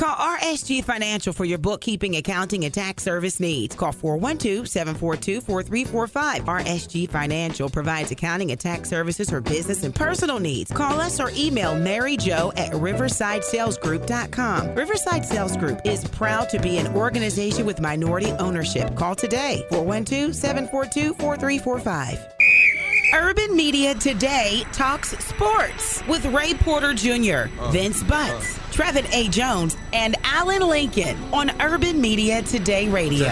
Call RSG Financial for your bookkeeping, accounting, and tax service needs. Call 412-742-4345. RSG Financial provides accounting and tax services for business and personal needs. Call us or email Mary Jo at riversidesalesgroup.com. Riverside Sales Group is proud to be an organization with minority ownership. Call today, 412-742-4345. Urban Media Today talks sports with Ray Porter Jr., Vince Butts, Trevin A. Jones, and Alan Lincoln on Urban Media Today Radio.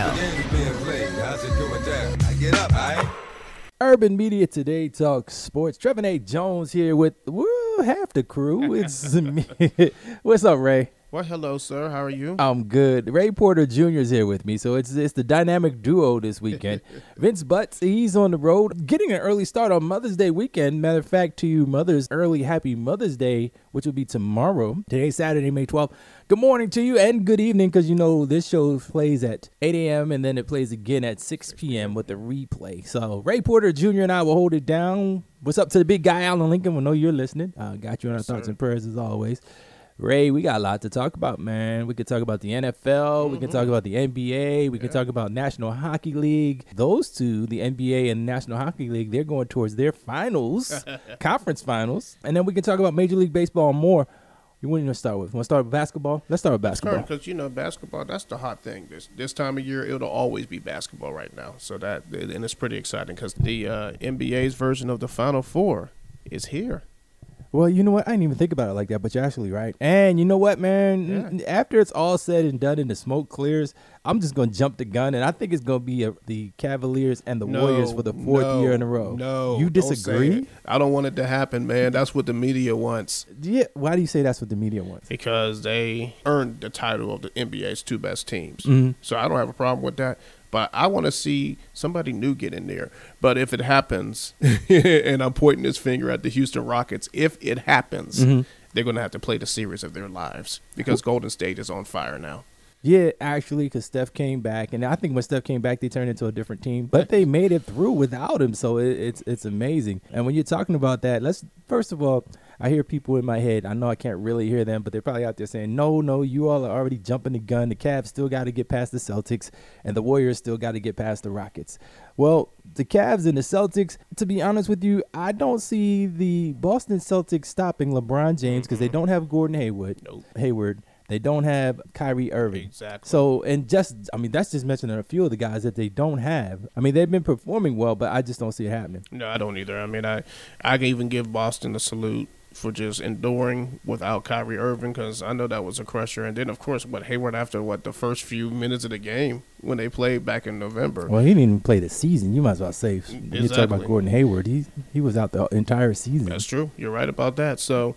Urban Media Today talks sports. Trevin A. Jones here with half the crew. It's me. What's up, Ray? Well, hello, sir. How are you? I'm good. Ray Porter Jr. is here with me, so it's the dynamic duo this weekend. Vince Butts, he's on the road, getting an early start on Mother's Day weekend. Matter of fact, to you mothers, early happy Mother's Day, which will be tomorrow. Today's Saturday, May 12th. Good morning to you and good evening, because you know this show plays at 8 a.m. and then it plays again at 6 p.m. with the replay. So Ray Porter Jr. and I will hold it down. What's up to the big guy, Alan Lincoln? We know you're listening. Got you on our thoughts and prayers as always. Ray, we got a lot to talk about, man. We could talk about the NFL. We can talk about the NBA. We can talk about National Hockey League. Those two, the NBA and National Hockey League, they're going towards their finals, conference finals. And then we can talk about Major League Baseball and more. You want to start with? Want to start with basketball? Let's start with basketball. Because, basketball, that's the hot thing. This time of year, it'll always be basketball right now. And it's pretty exciting because the NBA's version of the Final Four is here. Well, you know what? I didn't even think about it like that, but you're actually right. And you know what, man? Yeah. After it's all said and done and the smoke clears, I'm just going to jump the gun, and I think it's going to be the Cavaliers and the Warriors for the fourth year in a row. No. You disagree? I don't want it to happen, man. That's what the media wants. Yeah. Why do you say that's what the media wants? Because they earned the title of the NBA's two best teams. Mm-hmm. So I don't have a problem with that. But I want to see somebody new get in there. But if it happens, and I'm pointing this finger at the Houston Rockets, if it happens, they're going to have to play the series of their lives because Golden State is on fire now. Yeah, actually, because Steph came back. And I think when Steph came back, they turned into a different team. But they made it through without him, so it's amazing. And when you're talking about that, first of all, I hear people in my head. I know I can't really hear them, but they're probably out there saying, no, you all are already jumping the gun. The Cavs still got to get past the Celtics, and the Warriors still got to get past the Rockets. Well, the Cavs and the Celtics, to be honest with you, I don't see the Boston Celtics stopping LeBron James because they don't have Gordon Hayward. They don't have Kyrie Irving. Exactly. So, that's just mentioning a few of the guys that they don't have. I mean, they've been performing well, but I just don't see it happening. No, I don't either. I mean, I can even give Boston a salute for just enduring without Kyrie Irving because I know that was a crusher. And then, of course, Hayward after, the first few minutes of the game when they played back in November. Well, he didn't even play the season. You might as well say. Exactly. You talk about Gordon Hayward. He was out the entire season. That's true. You're right about that. So,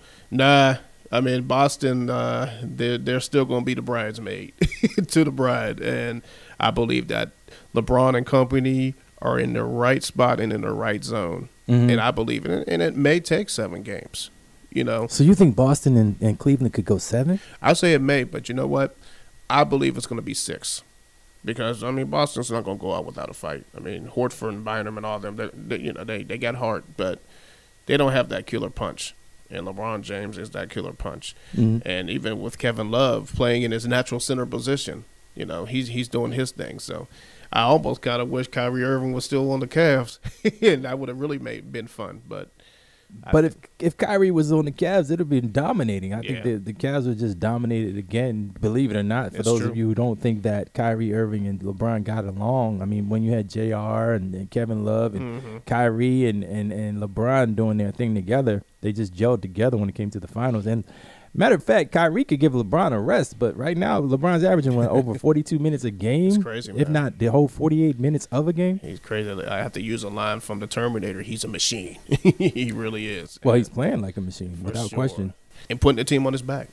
I mean, Boston, they're still going to be the bridesmaid to the bride. And I believe that LeBron and company are in the right spot and in the right zone. Mm-hmm. And I believe in it. And it may take 7 games. So you think Boston and Cleveland could go 7? I say it may, but you know what? I believe it's going to be 6 because Boston's not going to go out without a fight. Horford and Bynum and all them, they got heart, but they don't have that killer punch. And LeBron James is that killer punch. Mm-hmm. And even with Kevin Love playing in his natural center position, he's doing his thing. So I almost kind of wish Kyrie Irving was still on the Cavs, and that would have really been fun, but. But if Kyrie was on the Cavs, it would have been dominating. I think the Cavs were just dominated again, believe it or not. For those of you who don't think that Kyrie Irving and LeBron got along, when you had JR and Kevin Love and Kyrie and LeBron doing their thing together, they just gelled together when it came to the finals. And matter of fact, Kyrie could give LeBron a rest, but right now LeBron's averaging over 42 minutes a game. It's crazy, man. If not the whole 48 minutes of a game. He's crazy. I have to use a line from the Terminator. He's a machine. He really is. Well, he's playing like a machine, without question. And putting the team on his back.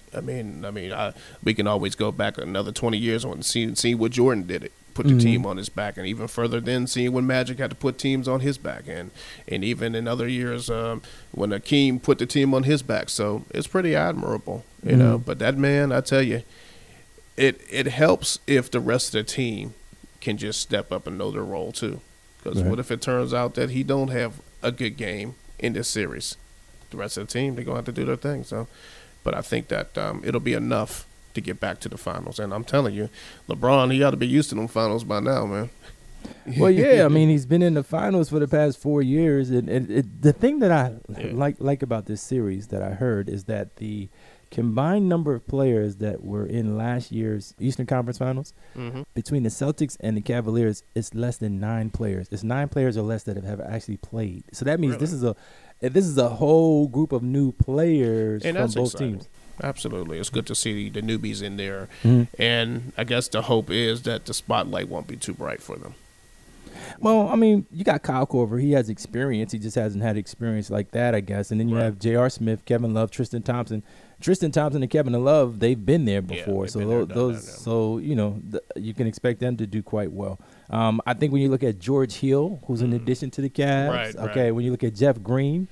We can always go back another 20 years and see what Jordan did it. Put the team on his back, and even further then seeing when Magic had to put teams on his back, and even in other years when Akeem put the team on his back. So it's pretty admirable, you know. But that man, I tell you, it helps if the rest of the team can just step up and know their role too. Because what if it turns out that he don't have a good game in this series? The rest of the team, they're going to have to do their thing. So, but I think that it'll be enough to get back to the finals. And I'm telling you, LeBron, he ought to be used to them finals by now, man. Well, yeah, I mean, he's been in the finals for the past 4 years, and the thing that I like about this series that I heard is that the combined number of players that were in last year's Eastern Conference Finals between the Celtics and the Cavaliers is less than 9 players. It's 9 players or less that have actually played. So that means this is a whole group of new players and from that's both teams. Absolutely. It's good to see the newbies in there. And I guess the hope is that the spotlight won't be too bright for them. Well, I mean, you got Kyle Korver. He has experience. He just hasn't had experience like that, I guess. And then you have J.R. Smith, Kevin Love, Tristan Thompson. Tristan Thompson and Kevin Love, they've been there before. So you know, you can expect them to do quite well. I think when you look at George Hill, who's an addition to the Cavs, when you look at Jeff Green,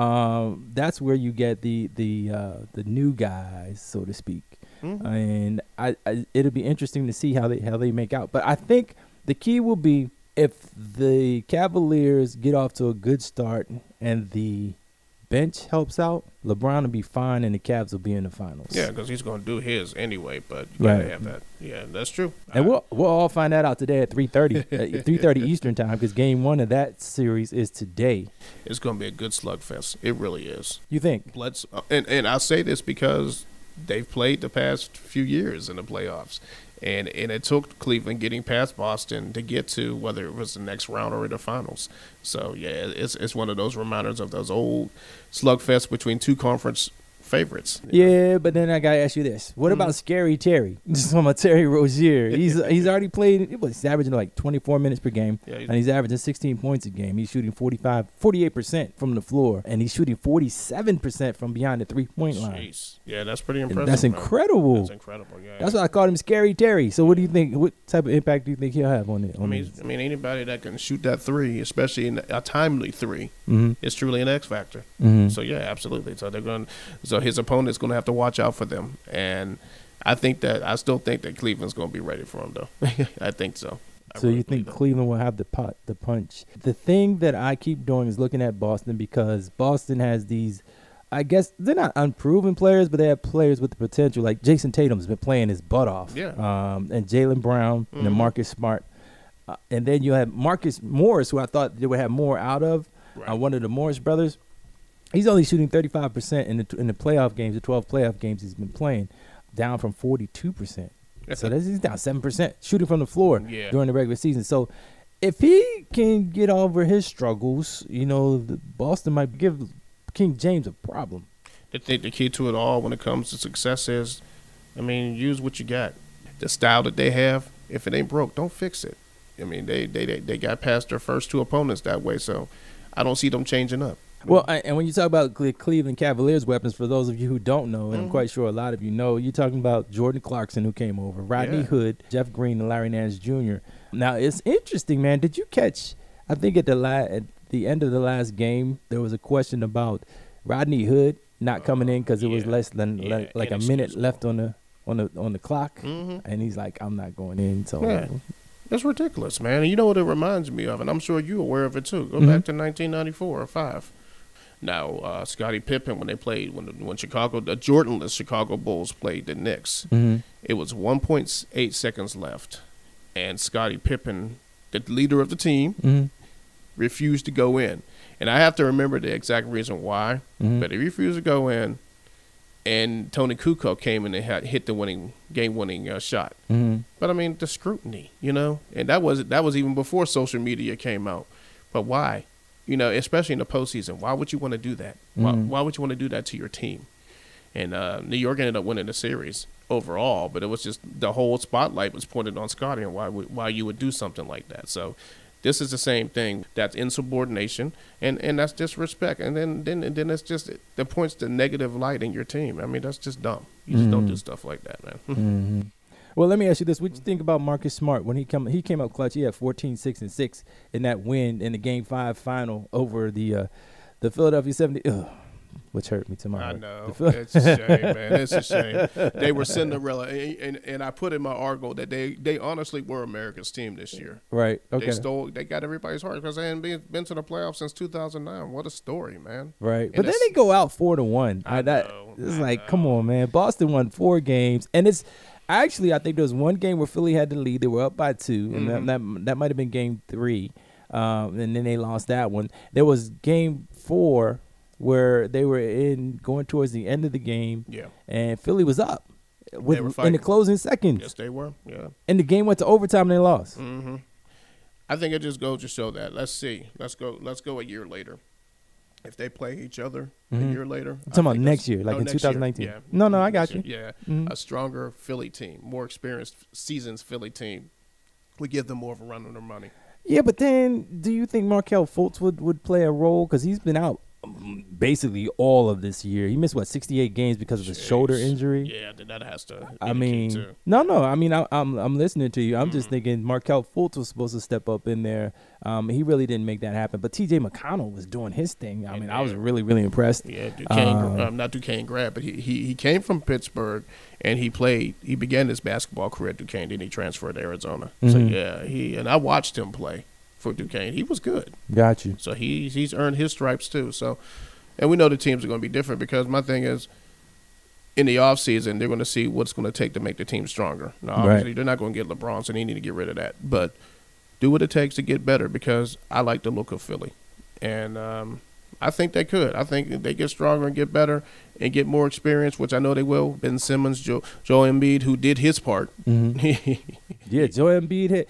that's where you get the new guys, so to speak. And it'll be interesting to see how they make out. But I think the key will be if the Cavaliers get off to a good start and the bench helps out, LeBron will be fine and the Cavs will be in the finals. Yeah, because he's going to do his anyway, but you got to have that. Yeah, that's true. And we'll all find that out today at 3:30, 3:30 Eastern time, because game 1 of that series is today. It's going to be a good slugfest. It really is. You think? And I'll say this because they've played the past few years in the playoffs. And it took Cleveland getting past Boston to get to whether it was the next round or the finals. So, yeah, it's one of those reminders of those old slugfests between two conference favorites. Yeah, but then I got to ask you this. What about Scary Terry? This is from Terry Rozier. He's already played. He's averaging like 24 minutes per game, and he's averaging 16 points a game. He's shooting 48% from the floor, and he's shooting 47% from behind the three-point line. Jeez. Yeah, that's pretty impressive. That's incredible. That's incredible, yeah. That's why I called him Scary Terry. So what do you think? What type of impact do you think he'll have on it? I mean, anybody that can shoot that three, especially in a timely three, is truly an X factor. So, yeah, absolutely. So his opponent's going to have to watch out for them. And I still think that Cleveland's going to be ready for him, though. I think so. So you think Cleveland will have the punch? The thing that I keep doing is looking at Boston, because Boston has these, I guess they're not unproven players, but they have players with the potential. Like Jason Tatum's been playing his butt off. Yeah. And Jaylen Brown and Marcus Smart. And then you have Marcus Morris, who I thought they would have more out of, one of the Morris brothers. He's only shooting 35% in the playoff games, the 12 playoff games he's been playing, down from 42%. So he's down 7% shooting from the floor during the regular season. So if he can get over his struggles, Boston might give King James a problem. I think the key to it all when it comes to success is, use what you got. The style that they have, if it ain't broke, don't fix it. They got past their first two opponents that way, so I don't see them changing up. Well, and when you talk about Cleveland Cavaliers weapons, for those of you who don't know, and I'm quite sure a lot of you know, you're talking about Jordan Clarkson, who came over, Rodney Hood, Jeff Green, and Larry Nance Jr. Now, it's interesting, man. Did you catch, I think at the end of the last game, there was a question about Rodney Hood not coming in because it was less than like a minute left on the clock, and he's like, I'm not going in. So that's ridiculous, man. And you know what it reminds me of, and I'm sure you're aware of it too. Go back to 1994 or 5. Now, Scottie Pippen, when they played, when the Jordanless Chicago Bulls played the Knicks, it was 1.8 seconds left, and Scottie Pippen, the leader of the team, refused to go in. And I have to remember the exact reason why, but he refused to go in, and Tony Kukoc came in and hit the game-winning shot. But the scrutiny, and that was even before social media came out. But why? Especially in the postseason, why would you want to do that? Why would you want to do that to your team? And New York ended up winning the series overall, but it was just the whole spotlight was pointed on Scottie and why you would do something like that. So this is the same thing. That's insubordination, and that's disrespect. And then it's just that points to negative light in your team. That's just dumb. You just don't do stuff like that, man. Well, let me ask you this. What do you think about Marcus Smart when he came up clutch? He had 14, 6, and 6 in that win in the Game 5 final over the Philadelphia 70. which hurt me to my I heart. know. It's a shame, man. It's a shame. They were Cinderella, and I put in my article that they honestly were America's team this year. Right. Okay. They got everybody's heart because they hadn't been to the playoffs since 2009. What a story, man. Right. And But then they go out 4-1. I know, It's I like, know. come on, man. Boston won 4 games, and it's actually, I think there was one game where Philly had the lead. They were up by 2, and that might have been game 3, and then they lost that one. There was game 4 where they were going towards the end of the game, and Philly was up were in the fighting. closing seconds, Yes, they were. Yeah. and the game went to overtime and they lost. I think it just goes to show that. Let's see. Let's go a year later. If they play each other a year later. I'm talking about next year, like in next 2019. year. Yeah. No, I got Next you. year. Yeah. A stronger Philly team, more experienced seasons Philly team. We give them more of a run on their money. Yeah, but then do you think Markelle Fultz would play a role? Because he's been out basically all of this year. He missed, 68 games because of his shoulder injury? Yeah, that has to be I the key, mean, too. no. I mean, I'm listening to you. I'm just thinking Markelle Fultz was supposed to step up in there. He really didn't make that happen. But T.J. McConnell was doing his thing. I mean, I was really, really impressed. Yeah, not Duquesne Grad, but he came from Pittsburgh and he began his basketball career at Duquesne, then he transferred to Arizona. So yeah, I watched him play for Duquesne. He was good. Got you. So he's earned his stripes too. So, and we know the teams are going to be different because my thing is, in the offseason, they're going to see what's going to take to make the team stronger. Now, obviously, they're not going to get LeBron, so they need to get rid of that. But do what it takes to get better because I like the look of Philly. And I think they could. I think if they get stronger and get better and get more experience, which I know they will. Ben Simmons, Joel Embiid, who did his part. Yeah, Joel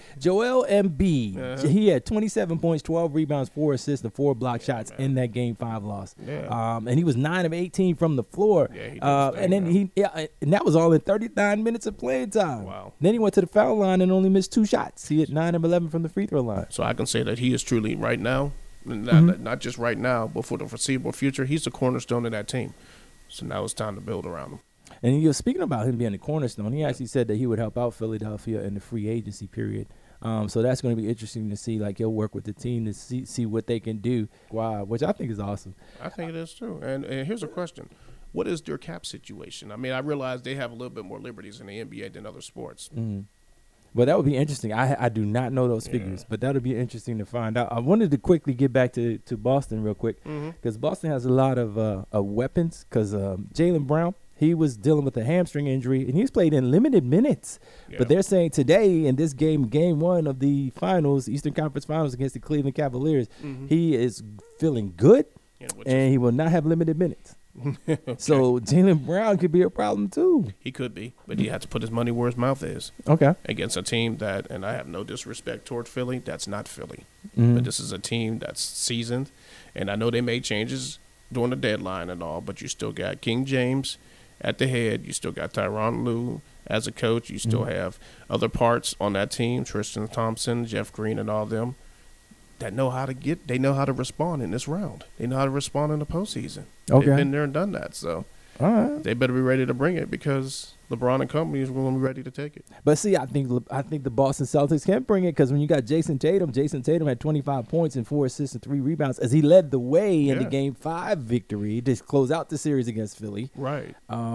Embiid. He had 27 points, 12 rebounds, 4 assists, and 4 block shots in that Game 5 loss. Yeah. And he was 9 of 18 from the floor. Yeah, he did and then and that was all in 39 minutes of playing time. Wow. Then he went to the foul line and only missed 2 shots. He had 9 of 11 from the free throw line. So I can say that he is truly right now, not just right now, but for the foreseeable future, he's the cornerstone of that team. So now it's time to build around him. And you're speaking about him being the cornerstone. He actually said that he would help out Philadelphia in the free agency period. So that's going to be interesting to see. Like, he'll work with the team to see what they can do. Wow, which I think is awesome. I think it is too. And here's a question: what is their cap situation? I mean, I realize they have a little bit more liberties in the NBA than other sports. Well, that would be interesting. I do not know those figures, but that would be interesting to find out. I wanted to quickly get back to Boston real quick because Boston has a lot of weapons because Jaylen Brown, he was dealing with a hamstring injury, and he's played in limited minutes. Yeah. But they're saying today in this game 1 of the finals, Eastern Conference Finals against the Cleveland Cavaliers, he is feeling good, and he will not have limited minutes. Okay. So Jaylen Brown could be a problem too. He could be, but he has to put his money where his mouth is. Okay. Against a team that, and I have no disrespect toward Philly, that's not Philly. But this is a team that's seasoned, and I know they made changes during the deadline and all, but you still got King James at the head. You still got Tyronn Lue as a coach. You still have other parts on that team, Tristan Thompson, Jeff Green, and all them that know how to respond in this round. They know how to respond in the postseason. Okay. They've been there and done that. So All right. they better be ready to bring it because LeBron and company is going to be ready to take it. But see, I think the Boston Celtics can bring it because when you got Jason Tatum had 25 points and 4 assists and 3 rebounds as he led the way in the Game 5 victory to close out the series against Philly. Right.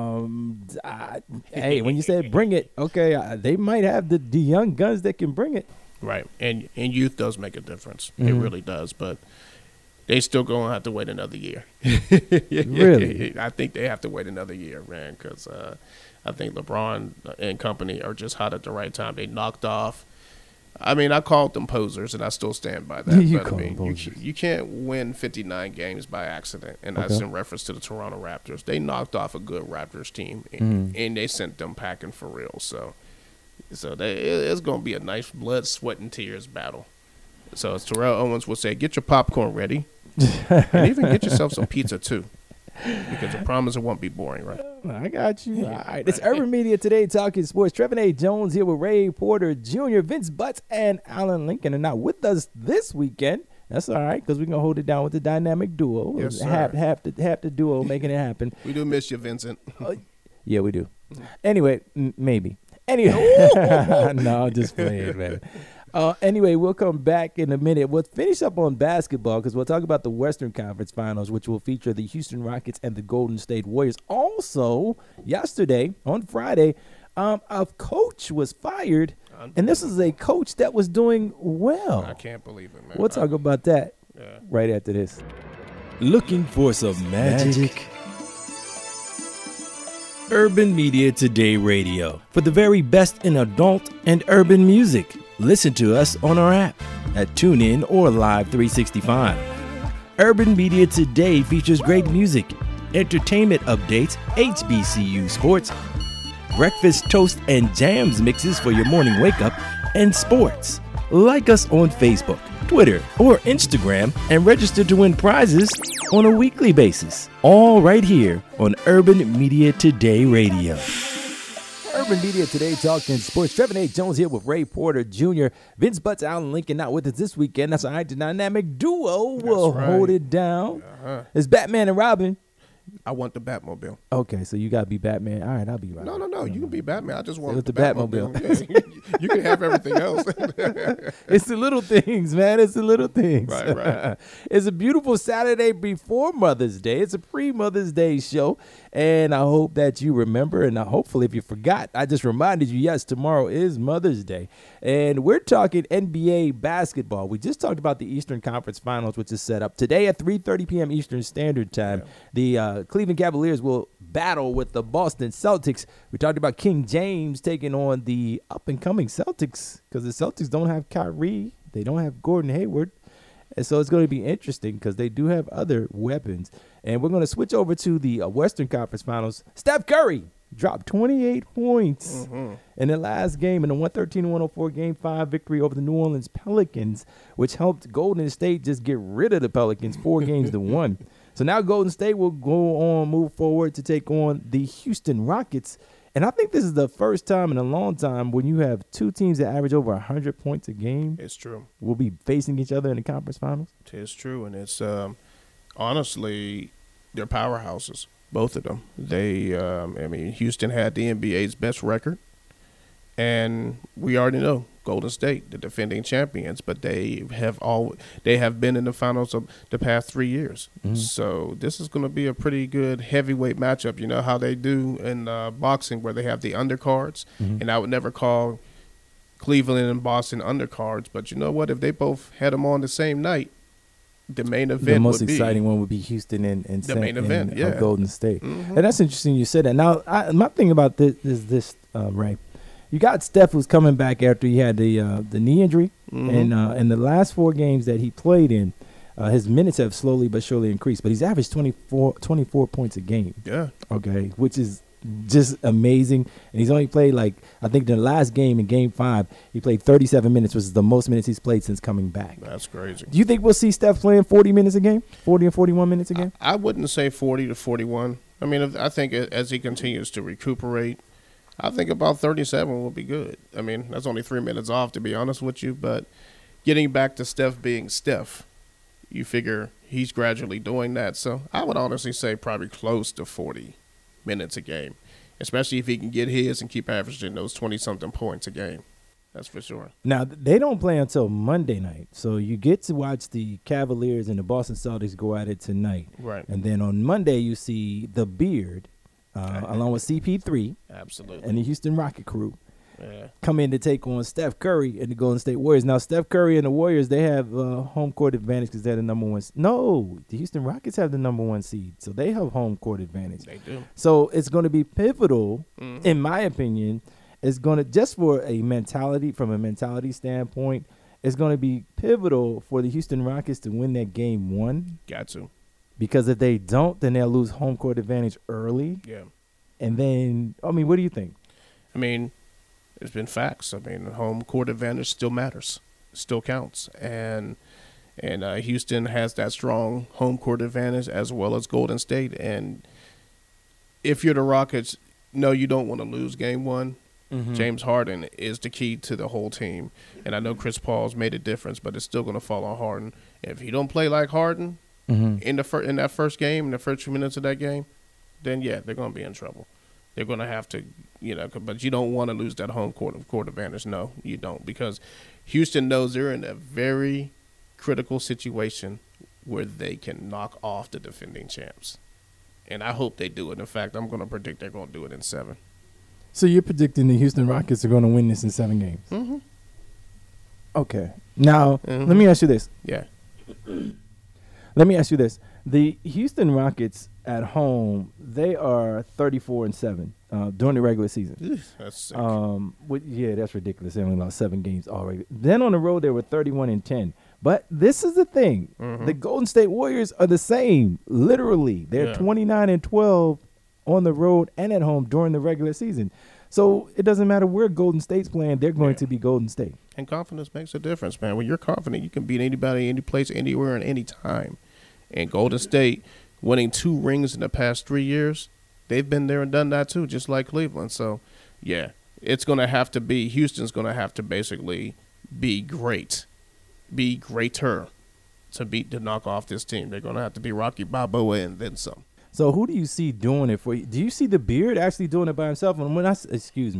Hey, when you said bring it, okay, they might have the young guns that can bring it. Right. And youth does make a difference. It really does. But they still going to have to wait another year. Really? I think they have to wait another year, man, because I think LeBron and company are just hot at the right time. They knocked off. I mean, I called them posers, and I still stand by that. You but call I mean, them posers. you can't win 59 games by accident, and that's in reference to the Toronto Raptors. They knocked off a good Raptors team, and they sent them packing for real. So it's going to be a nice blood, sweat, and tears battle. So as Terrell Owens will say, get your popcorn ready, and even get yourself some pizza too, because I promise it won't be boring, right? I got you. All right. It's Urban Media Today talking sports. Trevin A. Jones here with Ray Porter Jr., Vince Butts, and Alan Lincoln are not with us this weekend. That's all right because we're going to hold it down with the dynamic duo. Yes, sir. Half the duo making it happen. We do miss you, Vincent. Yeah, we do. Anyway, maybe. Anyway, no, just playing, man. Anyway, we'll come back in a minute. We'll finish up on basketball because we'll talk about the Western Conference Finals, which will feature the Houston Rockets and the Golden State Warriors. Also, yesterday, on Friday, a coach was fired, and this is a coach that was doing well. I can't believe it, man. We'll talk about that right after this. Looking for some magic? Urban Media Today Radio. For the very best in adult and urban music. Listen to us on our app at TuneIn or Live 365. Urban Media Today features great music, entertainment updates, HBCU sports, breakfast, toast, and jams mixes for your morning wake-up, and sports. Like us on Facebook, Twitter, or Instagram and register to win prizes on a weekly basis. All right here on Urban Media Today Radio. Urban Media Today talking sports. Trevin A. Jones here with Ray Porter Jr. Vince Butts, Alan Lincoln not with us this weekend. That's all right. The dynamic duo will hold it down. It's Batman and Robin. I want the Batmobile. Okay, so you got to be Batman. All right, I'll be Robin. No. You can be Batman. I just want the Batmobile. Yeah, you can have everything else. It's the little things, man. It's the little things. Right. It's a beautiful Saturday before Mother's Day. It's a pre-Mother's Day show, and I hope that you remember, and hopefully if you forgot, I just reminded you, yes, tomorrow is Mother's Day, and we're talking NBA basketball. We just talked about the Eastern Conference Finals, which is set up today at 3:30 p.m. Eastern Standard Time. Yeah. The Cleveland Cavaliers will battle with the Boston Celtics. We talked about King James taking on the up-and-coming Celtics because the Celtics don't have Kyrie. They don't have Gordon Hayward. And so it's going to be interesting because they do have other weapons. And we're going to switch over to the Western Conference Finals. Steph Curry dropped 28 points in the last game in a 113-104 Game 5 victory over the New Orleans Pelicans, which helped Golden State just get rid of the Pelicans 4-1. So now Golden State will move forward to take on the Houston Rockets. And I think this is the first time in a long time when you have two teams that average over 100 points a game. It's true. Will be facing each other in the conference finals. It's true, and it's honestly, they're powerhouses, both of them. They, Houston had the NBA's best record, and we already know Golden State, the defending champions, but they have been in the finals of the past 3 years. So this is going to be a pretty good heavyweight matchup. You know how they do in boxing where they have the undercards, and I would never call Cleveland and Boston undercards, but you know what? If they both had them on the same night, the main event the most exciting one would be Houston and the main event, Golden State. And that's interesting you said that. Now, my thing about this is this, Ray. You got Steph, who's coming back after he had the knee injury, and in the last 4 games that he played in, his minutes have slowly but surely increased. But he's averaged 24 points a game. Yeah. Okay, which is just amazing. And he's only played, I think the last game in Game 5, he played 37 minutes, which is the most minutes he's played since coming back. That's crazy. Do you think we'll see Steph playing 40 minutes a game, 40 and 41 minutes a game? I wouldn't say 40 to 41. I mean, I think as he continues to recuperate, I think about 37 will be good. I mean, that's only 3 minutes off, to be honest with you. But getting back to Steph being Steph, you figure he's gradually doing that. So I would honestly say probably close to 40 minutes a game, especially if he can get his and keep averaging those 20-something points a game. That's for sure. Now, they don't play until Monday night, so you get to watch the Cavaliers and the Boston Celtics go at it tonight. Right. And then on Monday, you see the Beard, along with CP3, absolutely, and the Houston Rocket crew, come in to take on Steph Curry and the Golden State Warriors. Now, Steph Curry and the Warriors, they have home court advantage because they're the number one. No, the Houston Rockets have the number 1 seed, so they have home court advantage. They do. So it's going to be pivotal, in my opinion. It's going to, just for a mentality, from a mentality standpoint, it's going to be pivotal for the Houston Rockets to win that Game 1. Got to. Because if they don't, then they'll lose home court advantage early. Yeah. And then, what do you think? I mean, there's been facts. I mean, home court advantage still matters, still counts. And Houston has that strong home court advantage as well as Golden State. And if you're the Rockets, no, you don't want to lose Game 1. James Harden is the key to the whole team. And I know Chris Paul's made a difference, but it's still going to fall on Harden. If he don't play like Harden in that first game, in the first few minutes of that game, then, yeah, they're going to be in trouble. They're going to have to, but you don't want to lose that home court advantage. No, you don't, because Houston knows they're in a very critical situation where they can knock off the defending champs. And I hope they do it. In fact, I'm going to predict they're going to do it in 7. So you're predicting the Houston Rockets are going to win this in 7 games? Mm-hmm. Okay. Now, let me ask you this. Yeah. Let me ask you this. The Houston Rockets at home, they are 34-7 during the regular season. That's sick. That's ridiculous. They only lost 7 games already. Then on the road, they were 31-10. But this is the thing. Mm-hmm. The Golden State Warriors are the same. Literally, they're 29-12 on the road and at home during the regular season. So it doesn't matter where Golden State's playing, they're going to be Golden State. And confidence makes a difference, man. When you're confident, you can beat anybody, any place, anywhere, and any time. And Golden State, winning 2 rings in the past 3 years, they've been there and done that too, just like Cleveland. So, yeah, it's going to have to be, Houston's going to have to basically be great, be greater to knock off this team. They're going to have to be Rocky Balboa and then some. So who do you see doing it for you? Do you see the Beard actually doing it by himself? And when I say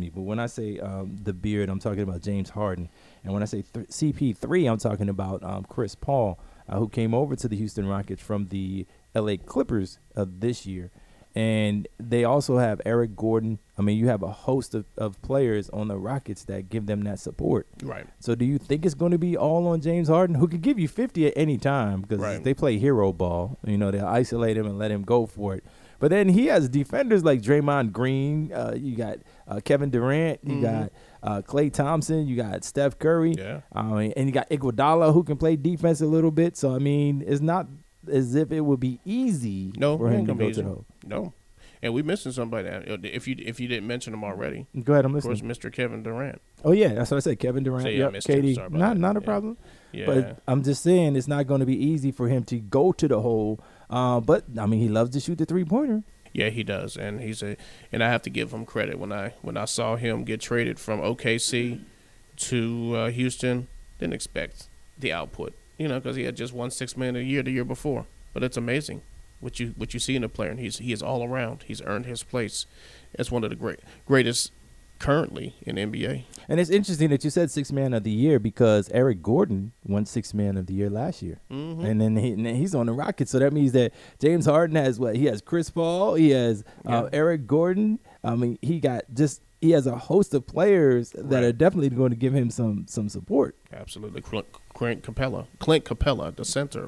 the Beard, I'm talking about James Harden. And when I say CP3, I'm talking about Chris Paul, who came over to the Houston Rockets from the LA Clippers this year. And they also have Eric Gordon. I mean, you have a host of players on the Rockets that give them that support. Right. So do you think it's going to be all on James Harden, who could give you 50 at any time because they play hero ball? They'll isolate him and let him go for it. But then he has defenders like Draymond Green. You got Kevin Durant. You got Klay Thompson. You got Steph Curry. Yeah. And you got Iguodala, who can play defense a little bit. So, I mean, it's not as if it would be easy for him to go to the hole. No. And we missing somebody. If you didn't mention him already. Go ahead, I'm listening. Of course, Mr. Kevin Durant. Oh, yeah, that's what I said. Kevin Durant. I missed him. KD. Sorry about Not that. a problem. Yeah. But I'm just saying it's not going to be easy for him to go to the hole. But, I mean, he loves to shoot the three-pointer. Yeah, he does. And and I have to give him credit. When I saw him get traded from OKC to Houston, didn't expect the output, because he had just won $6 million a year the year before. But it's amazing what you see in a player, and he is all around. He's earned his place as one of the greatest currently in NBA. And it's interesting that you said 6th man of the year because Eric Gordon won 6th man of the year last year. Mm-hmm. And then he's on the Rockets. So that means that James Harden has what? He has Chris Paul. He has Eric Gordon. I mean, he has a host of players that are definitely going to give him some support. Absolutely. Clint Capella, the center,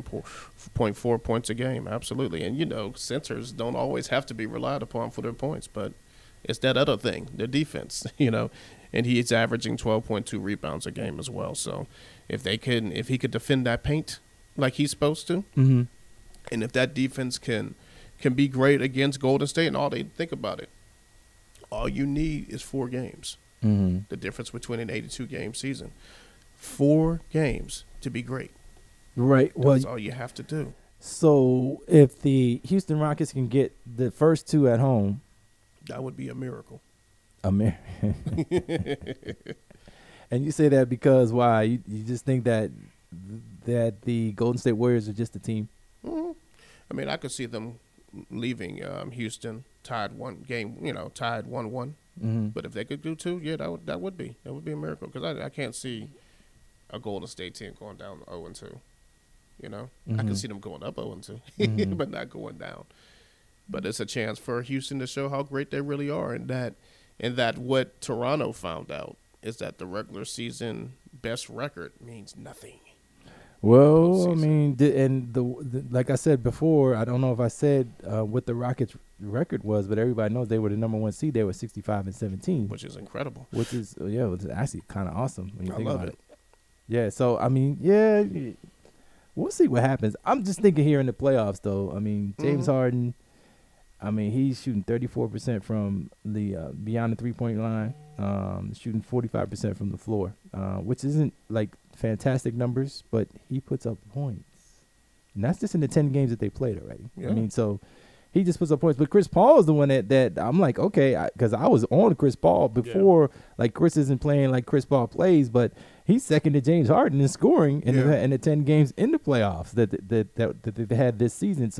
14.4 points a game. Absolutely. And, centers don't always have to be relied upon for their points, but it's that other thing, the defense, and he's averaging 12.2 rebounds a game as well. So if he could defend that paint like he's supposed to, and if that defense can be great against Golden State, and think about it, all you need is 4 games. Mm-hmm. The difference between an 82-game season. 4 games to be great. Right. That's all you have to do. So if the Houston Rockets can get the first 2 at home, that would be a miracle. And you say that because why? You just think that the Golden State Warriors are just a team? Mm-hmm. I mean, I could see them leaving Houston tied 1 game, tied 1-1. Mm-hmm. But if they could do 2, yeah, that would be a miracle because I can't see a Golden State team going down 0-2. I can see them going up 0-2, but not going down. But it's a chance for Houston to show how great they really are, and that what Toronto found out is that the regular season best record means nothing. Well, I mean, like I said before, I don't know if I said what the Rockets' record was, but everybody knows they were the number 1 seed. They were 65-17, which is incredible. Which is actually kind of awesome when you think about it. it. Yeah, so I mean, we'll see what happens. I'm just thinking here in the playoffs, though. I mean, James Harden. I mean, he's shooting 34% from the beyond the 3-point line, shooting 45% from the floor, which isn't like fantastic numbers, but he puts up points. And that's just in the 10 games that they played already. Yeah. I mean, so he just puts up points. But Chris Paul is the one that I'm like, okay, because I was on Chris Paul before. Yeah. Like, Chris isn't playing like Chris Paul plays, but he's second to James Harden in scoring in the 10 games in the playoffs that they had this season. So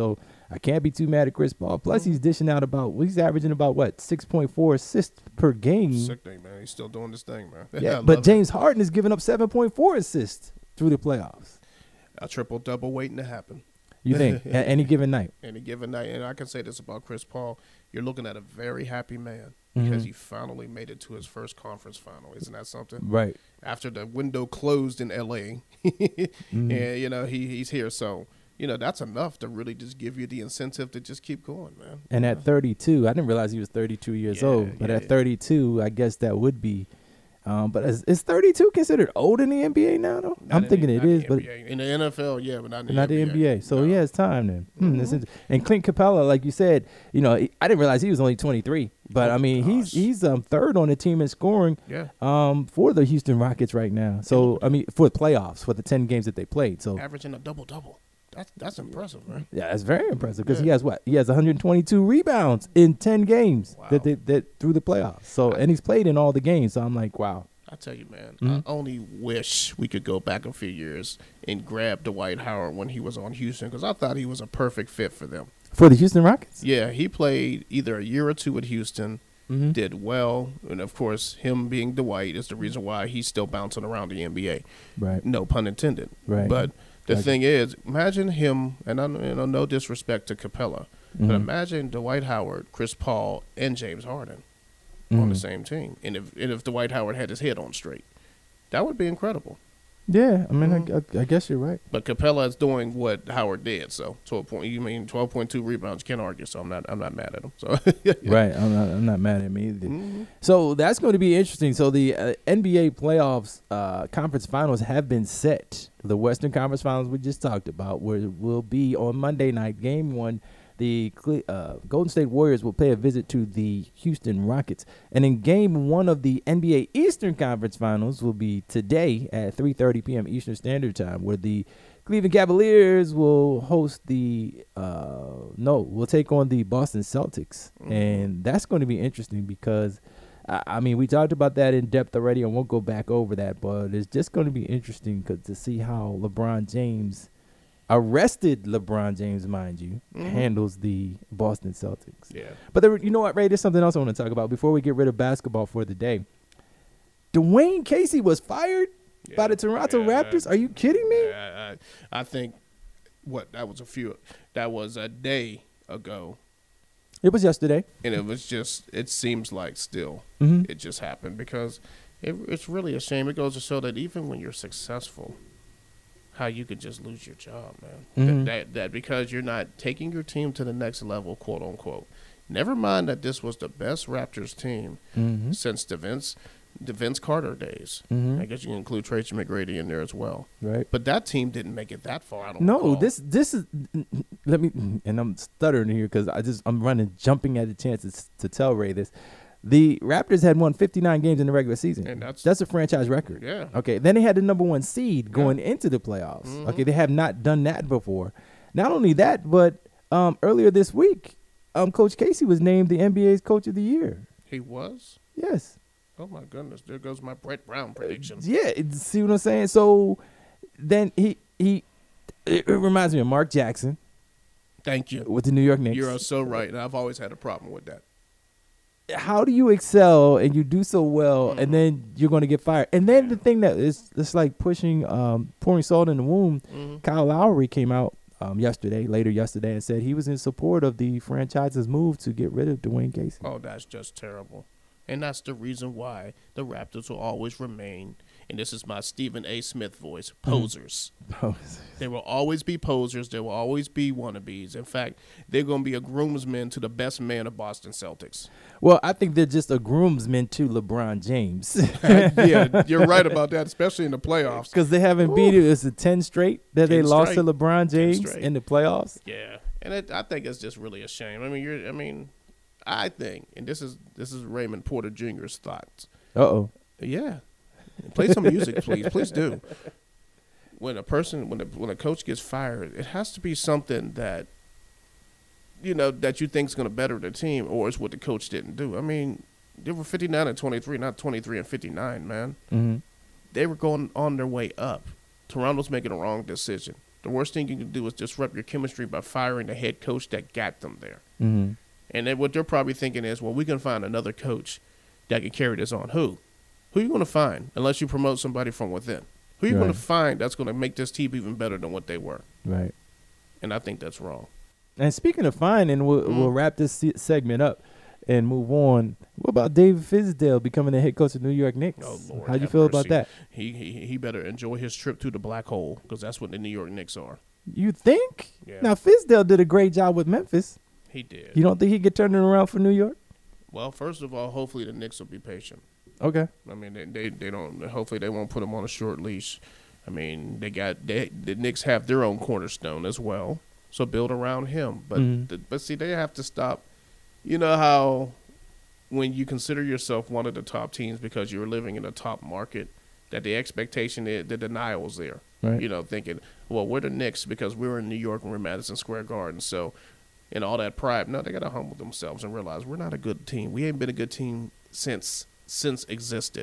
I can't be too mad at Chris Paul. Plus, he's dishing out he's averaging about 6.4 assists per game. Sick thing, man. He's still doing this thing, man. Yeah, but James Harden is giving up 7.4 assists through the playoffs. A triple-double waiting to happen. You think at any given night? Any given night. And I can say this about Chris Paul. You're looking at a very happy man because he finally made it to his first conference final. Isn't that something? Right. After the window closed in L.A. And, he's here. So, that's enough to really just give you the incentive to just keep going, man. And at 32, I didn't realize he was 32 years old. But at 32, I guess that would be. But is 32 considered old in the NBA now, though? I'm thinking it is, but in the NFL, yeah, but not in the NBA. So he has time then. And Clint Capella, like you said, I didn't realize he was only 23. But I mean, he's third on the team in scoring. For the Houston Rockets right now. So I mean, for the playoffs, for the 10 games that they played. So averaging a double-double. That's impressive, right? Yeah, that's very impressive because he has 122 rebounds in 10 games that through the playoffs. So and he's played in all the games. So I'm like, wow. I tell you, man, I only wish we could go back a few years and grab Dwight Howard when he was on Houston because I thought he was a perfect fit for them. For the Houston Rockets? Yeah, he played either a year or two at Houston, did well, and of course, him being Dwight is the reason why he's still bouncing around the NBA. Right. No pun intended. Right. But the thing is, imagine him, and I no disrespect to Capella, but imagine Dwight Howard, Chris Paul, and James Harden on the same team. And if Dwight Howard had his head on straight, that would be incredible. Yeah, I mean, I guess you're right. But Capella is doing what Howard did, so 12.2 rebounds. You can't argue, so I'm not mad at him. So right, I'm not mad at me either. So that's going to be interesting. So the NBA playoffs conference finals have been set. The Western Conference Finals we just talked about will be on Monday night. Game 1, the Golden State Warriors will pay a visit to the Houston Rockets. And in Game 1 of the NBA Eastern Conference Finals will be today at 3:30 p.m. Eastern Standard Time, where the Cleveland Cavaliers will host will take on the Boston Celtics. And that's going to be interesting because, I mean, we talked about that in depth already. I won't go back over that, but it's just going to be interesting to see how arrested LeBron James, mind you, handles the Boston Celtics. Yeah. But you know what, Ray? There's something else I want to talk about before we get rid of basketball for the day. Dwayne Casey was fired by the Toronto Raptors? Are you kidding me? I think that was a day ago. It was yesterday. And it seems like still it just happened because it's really a shame. It goes to show that even when you're successful, how you could just lose your job, man. That because you're not taking your team to the next level, quote unquote. Never mind that this was the best Raptors team since the Vince Carter days. I guess you can include Tracy McGrady in there as well. Right. But that team didn't make it that far. This is let me, and I'm stuttering here because I'm jumping at the chances to tell Ray this. The Raptors had won 59 games in the regular season. And that's a franchise record. Yeah. Okay. Then they had the number 1 seed going into the playoffs. Okay. They have not done that before. Not only that, but earlier this week, Coach Casey was named the NBA's Coach of the Year. He was? Yes. Oh, my goodness. There goes my Brett Brown prediction. Yeah. See what I'm saying? So then it reminds me of Mark Jackson. Thank you. With the New York Knicks. You're so right. And I've always had a problem with that. How do you excel and you do so well and then you're going to get fired? And then the thing that is it's like pouring salt in the wound, Kyle Lowry came out later yesterday and said he was in support of the franchise's move to get rid of Dwayne Casey. Oh, that's just terrible. And that's the reason why the Raptors will always remain, and this is my Stephen A. Smith voice, posers. They will always be posers. There will always be wannabes. In fact, they're going to be a groomsman to the best man of Boston Celtics. Well, I think they're just a groomsman to LeBron James. Yeah, you're right about that, especially in the playoffs. Because they haven't beat it. It's a 10 straight that they lost to LeBron James in the playoffs. Yeah, and I think it's just really a shame. I think, and this is Raymond Porter Jr.'s thoughts. Uh-oh. Yeah. Play some music, please. Please do. When a coach gets fired, it has to be something that, that you think is going to better the team, or it's what the coach didn't do. I mean, they were 59-23, not 23-59, man. They were going on their way up. Toronto's making a wrong decision. The worst thing you can do is disrupt your chemistry by firing the head coach that got them there. Mm-hmm. And then what they're probably thinking is, well, we can find another coach that can carry this on. Who? Who are you going to find unless you promote somebody from within? Who are you going to find that's going to make this team even better than what they were? Right. And I think that's wrong. And speaking of finding, we'll wrap this segment up and move on. What about David Fizdale becoming the head coach of New York Knicks? Oh, Lord, how do you feel about that? He better enjoy his trip to the black hole because that's what the New York Knicks are. You think? Yeah. Now, Fizdale did a great job with Memphis. He did. You don't think he could turn it around for New York? Well, first of all, hopefully the Knicks will be patient. Okay. I mean, they don't. Hopefully they won't put him on a short leash. I mean, the Knicks have their own cornerstone as well, so build around him. But but see, they have to stop. You know how when you consider yourself one of the top teams because you're living in a top market, that the expectation is the denial is there. Right. You know, thinking, well, we're the Knicks because we're in New York and we're Madison Square Garden, so. And all that pride. No, they got to humble themselves and realize we're not a good team. We ain't been a good team since existed.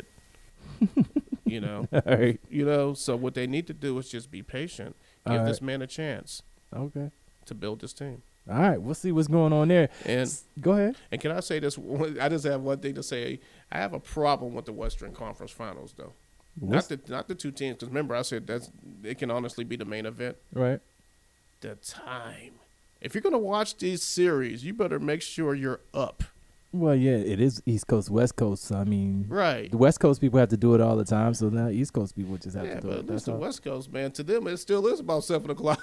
You know? All right. You know, so what they need to do is just be patient. Give this man a chance. Okay. To build this team. All right. We'll see what's going on there. And go ahead. And can I say this? I just have one thing to say. I have a problem with the Western Conference Finals, though. Not the two teams, because remember I said it can honestly be the main event. Right. The time. If you're going to watch these series, you better make sure you're up. Well, yeah, it is East Coast, West Coast. So, I mean, right. The West Coast people have to do it all the time, so now East Coast people just have to do it. Yeah, but the West Coast, man, to them it still is about 7 o'clock,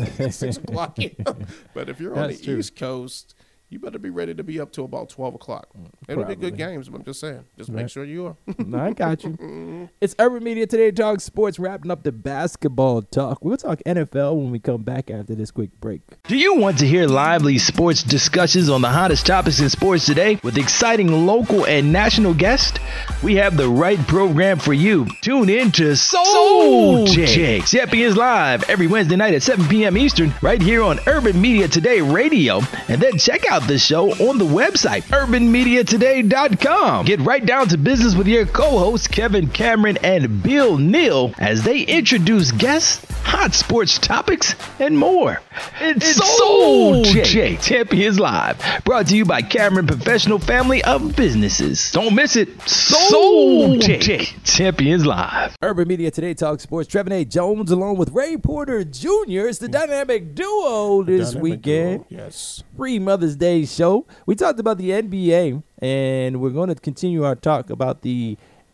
6 o'clock. But if you're on the East Coast, you better be ready to be up till about 12 o'clock. It'll be good games, but I'm just saying. Just make sure you are. No, I got you. It's Urban Media Today Talk Sports, wrapping up the basketball talk. We'll talk NFL when we come back after this quick break. Do you want to hear lively sports discussions on the hottest topics in sports today with exciting local and national guests? We have the right program for you. Tune in to Soul Check. Champions Live every Wednesday night at 7 p.m. Eastern right here on Urban Media Today Radio. And then check out the show on the website, urbanmediatoday.com. Get right down to business with your co-hosts, Kevin Cameron and Bill Neal, as they introduce guests, hot sports topics, and more. It's Soul Check, Champions Live, brought to you by Cameron Professional Family of Businesses. Don't miss it. Soul Check, Champions Live. Urban Media Today Talk Sports. Trevin A. Jones along with Ray Porter Jr. It's the dynamic duo this weekend. Yes. Pre-Mother's Day show. We talked about the NBA, and we're going to continue our talk about the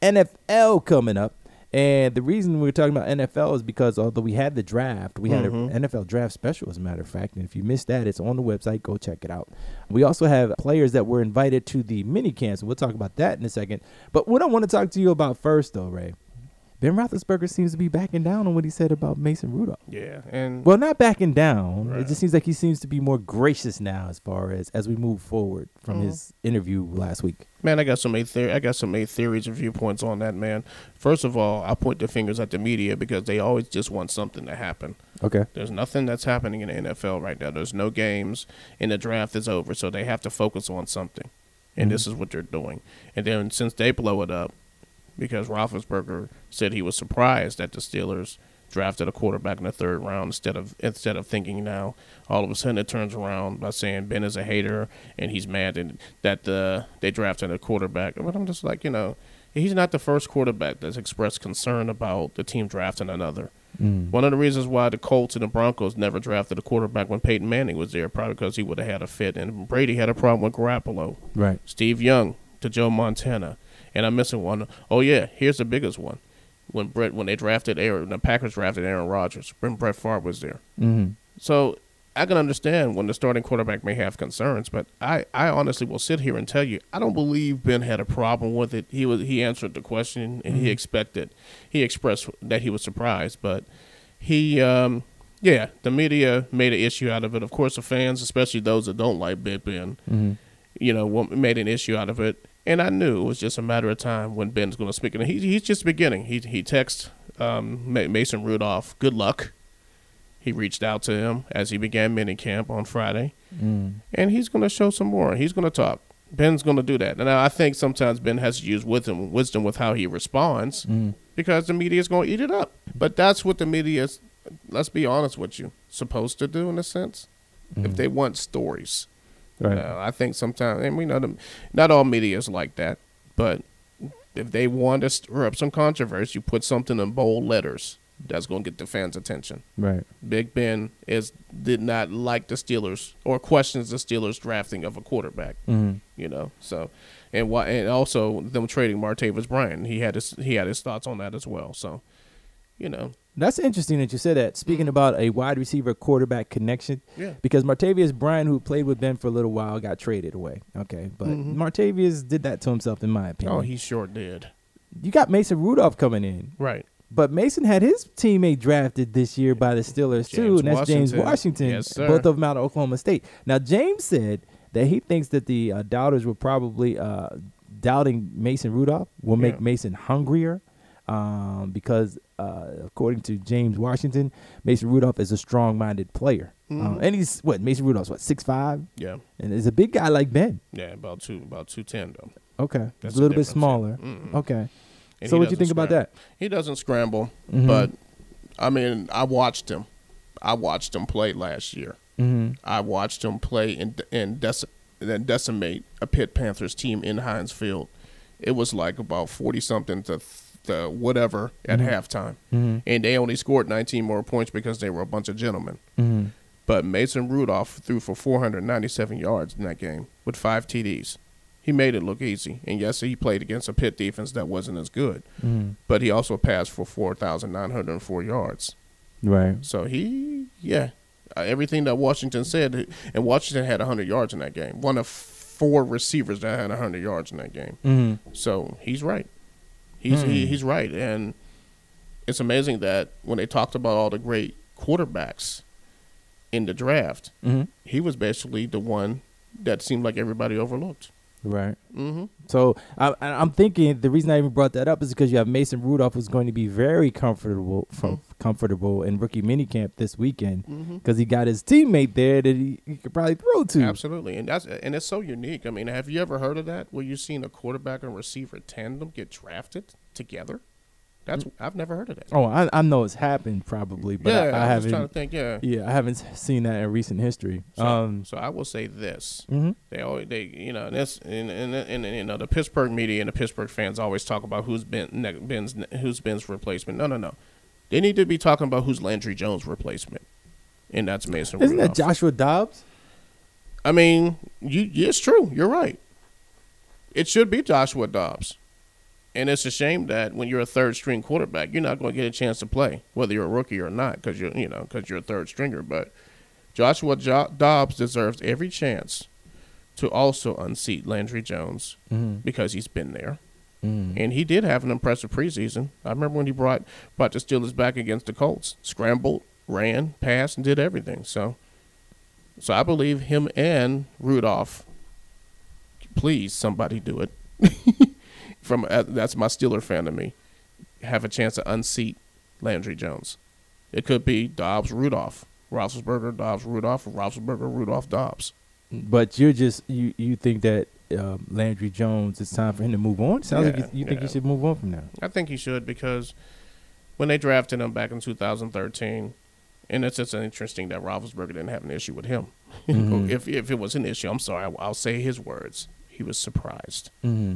NFL coming up. And the reason we're talking about NFL is because although we had the draft, we had an NFL draft special, as a matter of fact. And if you missed that, it's on the website. Go check it out. We also have players that were invited to the mini camps. We'll talk about that in a second. But what I want to talk to you about first, though, Ray, Ben Roethlisberger seems to be backing down on what he said about Mason Rudolph. Yeah, and well, not backing down. Right. It just seems like he seems to be more gracious now as far as we move forward from his interview last week. Man, I got some eight theories and viewpoints on that, man. First of all, I point the fingers at the media because they always just want something to happen. Okay. There's nothing that's happening in the NFL right now. There's no games, and the draft is over, so they have to focus on something. And this is what they're doing. And then since they blow it up, because Roethlisberger said he was surprised that the Steelers drafted a quarterback in the third round instead of thinking now. All of a sudden it turns around by saying Ben is a hater and he's mad that they drafted a quarterback. But I'm just like, he's not the first quarterback that's expressed concern about the team drafting another. One of the reasons why the Colts and the Broncos never drafted a quarterback when Peyton Manning was there, probably because he would have had a fit. And Brady had a problem with Garoppolo. Right. Steve Young to Joe Montana. And I'm missing one. Oh, yeah, here's the biggest one. When the Packers drafted Aaron Rodgers, Brett Favre was there. Mm-hmm. So I can understand when the starting quarterback may have concerns, but I honestly will sit here and tell you, I don't believe Ben had a problem with it. He answered the question, and he expressed that he was surprised, but the media made an issue out of it. Of course, the fans, especially those that don't like Big Ben, made an issue out of it. And I knew it was just a matter of time when Ben's going to speak. And he's just beginning. He texted Mason Rudolph, good luck. He reached out to him as he began minicamp on Friday. And he's going to show some more. He's going to talk. Ben's going to do that. And I think sometimes Ben has to use wisdom with how he responds because the media is going to eat it up. But that's what the media let's be honest with you, supposed to do in a sense. If they want stories. Right. I think sometimes, and we know them, not all media is like that, but if they want to stir up some controversy, you put something in bold letters that's going to get the fans' attention. Right. Big Ben did not like the Steelers or questions the Steelers drafting of a quarterback. You know, so and also them trading Martavis Bryant. He had his thoughts on that as well. So, you know. That's interesting that you said that. Speaking about a wide receiver quarterback connection, because Martavis Bryant, who played with Ben for a little while, got traded away. Okay, but Martavis did that to himself, in my opinion. Oh, he sure did. You got Mason Rudolph coming in, right? But Mason had his teammate drafted this year by the Steelers too, and that's James Washington. Yes, sir. Both of them out of Oklahoma State. Now, James said that he thinks that the doubters were probably doubting Mason Rudolph will make Mason hungrier. Because according to James Washington, Mason Rudolph is a strong-minded player, and he's Mason Rudolph's 6'5"? Yeah, and is a big guy like Ben. Yeah, about 210 though. Okay, that's a little bit smaller. Okay, and so what do you think about that? He doesn't scramble, but I mean, I watched him play last year. I watched him play and decimate a Pitt Panthers team in Heinz Field. It was like about 40-something to whatever at halftime, and they only scored 19 more points because they were a bunch of gentlemen. But Mason Rudolph threw for 497 yards in that game with 5 TDs. He made it look easy, and yes, he played against a Pitt defense that wasn't as good, but he also passed for 4,904 yards. Right. So everything that Washington said, and Washington had 100 yards in that game. One of 4 receivers that had 100 yards in that game. So he's right. He's right, and it's amazing that when they talked about all the great quarterbacks in the draft, he was basically the one that seemed like everybody overlooked. Right. So I'm thinking the reason I even brought that up is because you have Mason Rudolph, who's going to be very comfortable in rookie minicamp this weekend because he got his teammate there that he could probably throw to. Absolutely, and it's so unique. I mean, have you ever heard of that? Where you've seen a quarterback and receiver tandem get drafted together? I've never heard of that. Oh, I know it's happened probably, but I haven't. was trying to think. I haven't seen that in recent history. So I will say this: they the Pittsburgh media and the Pittsburgh fans always talk about who's Ben's replacement. No. They need to be talking about who's Landry Jones' replacement, and that's Mason Rudolph. Isn't that Joshua Dobbs? I mean, it's true. You're right. It should be Joshua Dobbs. And it's a shame that when you're a third-string quarterback, you're not going to get a chance to play, whether you're a rookie or not, because you're a third stringer. But Joshua Dobbs deserves every chance to also unseat Landry Jones because he's been there, and he did have an impressive preseason. I remember when he brought the Steelers back against the Colts, scrambled, ran, passed, and did everything. So I believe him and Rudolph. Please, somebody do it. That's my Steeler fan to me, have a chance to unseat Landry Jones. It could be Dobbs, Rudolph, Roethlisberger, Dobbs, Rudolph, or Roethlisberger, Rudolph, Dobbs. But you think that Landry Jones, it's time for him to move on? Sounds like you think he should move on from now. I think he should, because when they drafted him back in 2013, and it's just interesting that Roethlisberger didn't have an issue with him. If it was an issue, I'm sorry, I'll say his words. He was surprised,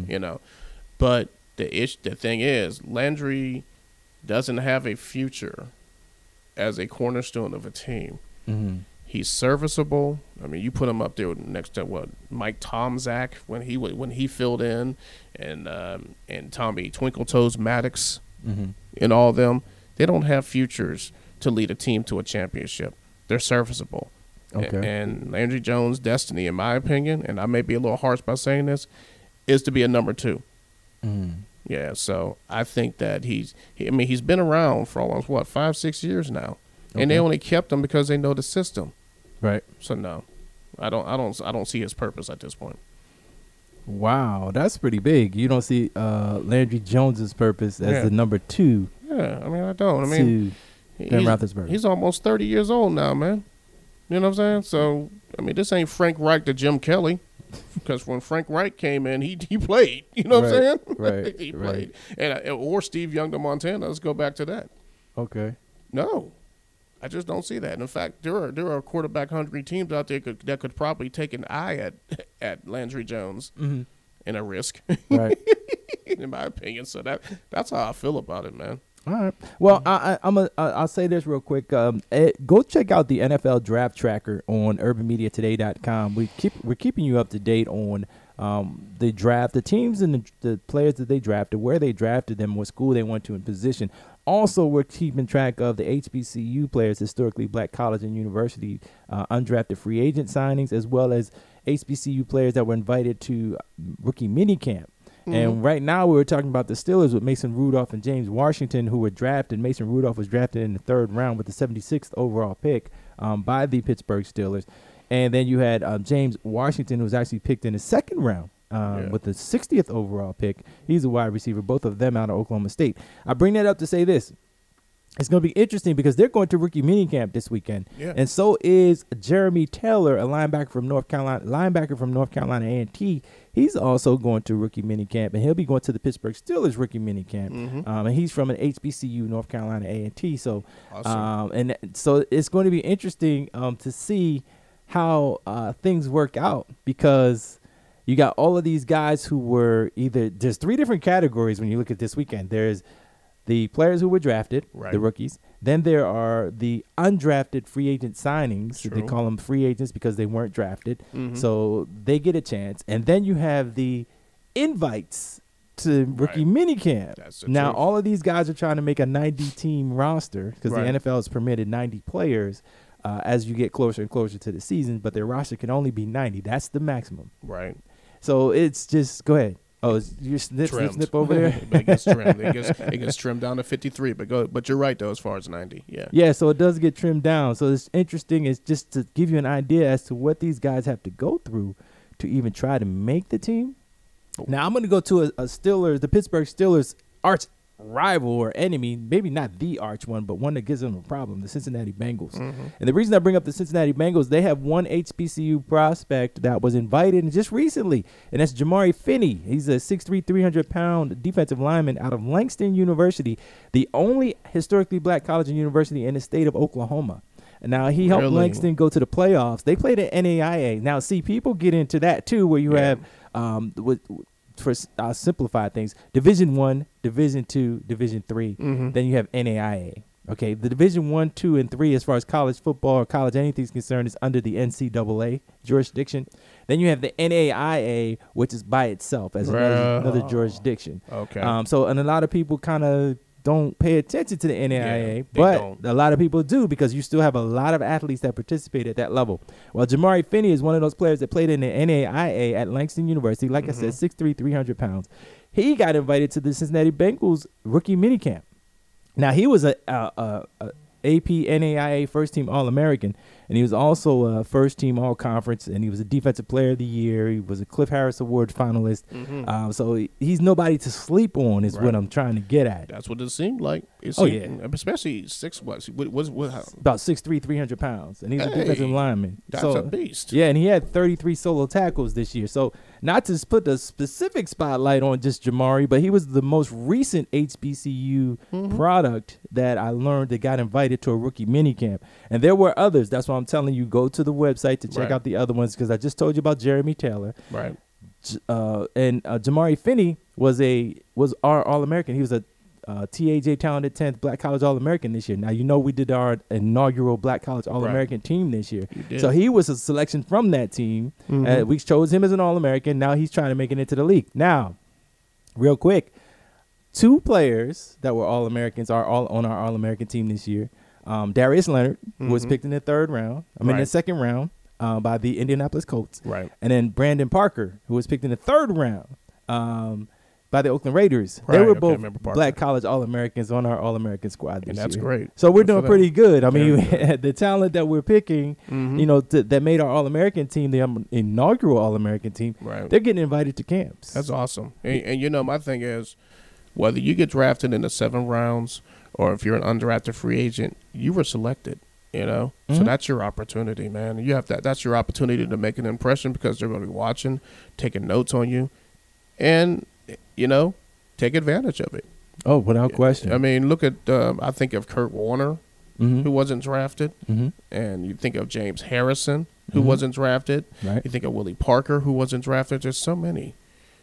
But the thing is, Landry doesn't have a future as a cornerstone of a team. He's serviceable. I mean, you put him up there next to Mike Tomczak when he filled in, and Tommy Twinkle Toes Maddox, and all of them. They don't have futures to lead a team to a championship. They're serviceable. Okay. And Landry Jones' destiny, in my opinion, and I may be a little harsh by saying this, is to be a number 2. Yeah, so I think that he's been around for almost 5-6 years now, and they only kept him because they know the system. Right. So no, I don't see his purpose at this point. Wow, that's pretty big. You don't see Landry Jones's purpose as the number 2. Yeah, I mean I don't. I mean Ben Roethlisberger. He's almost 30 years old now, man. You know what I'm saying? So I mean, this ain't Frank Reich to Jim Kelly. Because when Frank Reich came in, he played. You know what I'm saying? Right. He played. And or Steve Young to Montana. Let's go back to that. Okay. No. I just don't see that. And in fact, there are quarterback hungry teams out there that could probably take an eye at Landry Jones in a risk, Right. in my opinion. So that's how I feel about it, man. All right. Well, I'll say this real quick. Go check out the NFL Draft Tracker on UrbanMediaToday.com. We're keeping you up to date on the draft, the teams and the players that they drafted, where they drafted them, what school they went to, in position. Also, we're keeping track of the HBCU players, historically black college and university undrafted free agent signings, as well as HBCU players that were invited to rookie minicamp. And right now we were talking about the Steelers with Mason Rudolph and James Washington, who were drafted. Mason Rudolph was drafted in the 3rd round with the 76th overall pick by the Pittsburgh Steelers. And then you had James Washington, who was actually picked in the 2nd round with the 60th overall pick. He's a wide receiver, both of them out of Oklahoma State. I bring that up to say this. It's going to be interesting because they're going to rookie minicamp this weekend. Yeah. And so is Jeremy Taylor, a linebacker from North Carolina A&T. He's also going to rookie minicamp, and he'll be going to the Pittsburgh Steelers rookie minicamp. And he's from an HBCU, North Carolina A&T. So, awesome. So it's going to be interesting to see how things work out, because you got all of these guys who were there's 3 different categories when you look at this weekend. There's the players who were drafted, the rookies. Then there are the undrafted free agent signings. They call them free agents because they weren't drafted. So they get a chance. And then you have the invites to rookie minicamp. Now, all of these guys are trying to make a 90-team roster because the NFL has permitted 90 players as you get closer and closer to the season, but their roster can only be 90. That's the maximum. Right. So it's just – go ahead. Oh, you're snip over there? It gets trimmed. It gets trimmed down to 53. But you're right, though, as far as 90. Yeah. Yeah, so it does get trimmed down. So it's interesting. It's just to give you an idea as to what these guys have to go through to even try to make the team. Now, I'm going to go to the Pittsburgh Steelers arch rival or enemy, maybe not the arch one, but one that gives them a problem, the Cincinnati Bengals. And the reason I bring up the Cincinnati Bengals, they have one HBCU prospect that was invited just recently, and that's Jamari Finney. He's a 6'3", 300-pound defensive lineman out of Langston University, the only historically black college and university in the state of Oklahoma. Now, he helped Langston go to the playoffs. They played at NAIA. Now, see, people get into that, too, where you have for simplify things, Division I, Division II, Division III. Then you have NAIA. Okay, the Division I, II, and III, as far as college football or college anything is concerned, is under the NCAA jurisdiction. Then you have the NAIA, which is by itself as another jurisdiction. Okay. So, and a lot of people kind of don't pay attention to the NAIA, but a lot of people do, because you still have a lot of athletes that participate at that level. Well, Jamari Finney is one of those players that played in the NAIA at Langston University. Like I said, 6'3", 300 pounds. He got invited to the Cincinnati Bengals rookie minicamp. Now, he was a AP NAIA first-team All-American, and he was also a first-team All-Conference, and he was a Defensive Player of the Year. He was a Cliff Harris Award finalist. So he's nobody to sleep on is what I'm trying to get at. That's what it seemed like. Especially about 6'3", 300 pounds, and he's a defensive lineman. That's a beast. Yeah, and he had 33 solo tackles this year. So not to put the specific spotlight on just Jamari, but he was the most recent HBCU product that I learned that got invited to a rookie minicamp. And there were others. That's why I'm telling you, go to the website to check out the other ones, because I just told you about Jeremy Taylor. Right. And Jamari Finney was our All-American. He was a TAJ Talented 10th Black College All-American this year. Now, we did our inaugural Black College All-American team this year. So he was a selection from that team. We chose him as an All-American. Now he's trying to make it into the league. Now, real quick, 2 players that were All-Americans are all on our All-American team this year. Darius Leonard, who was picked in the 2nd round by the Indianapolis Colts. Right. And then Brandon Parker, who was picked in the 3rd round by the Oakland Raiders. They were both Black College All-Americans on our All-American squad this year. And that's great. So we're doing pretty good. I mean, the talent that we're picking, that made our All-American team, the inaugural All-American team, they're getting invited to camps. That's awesome. And my thing is, whether you get drafted in the 7 rounds or if you're an undrafted free agent, you were selected, So that's your opportunity, man. You have that's your opportunity to make an impression, because they're going to be watching, taking notes on you, and, take advantage of it. Oh, without question. I mean, look at, I think of Kurt Warner, who wasn't drafted, and you think of James Harrison, who wasn't drafted. Right. You think of Willie Parker, who wasn't drafted. There's so many.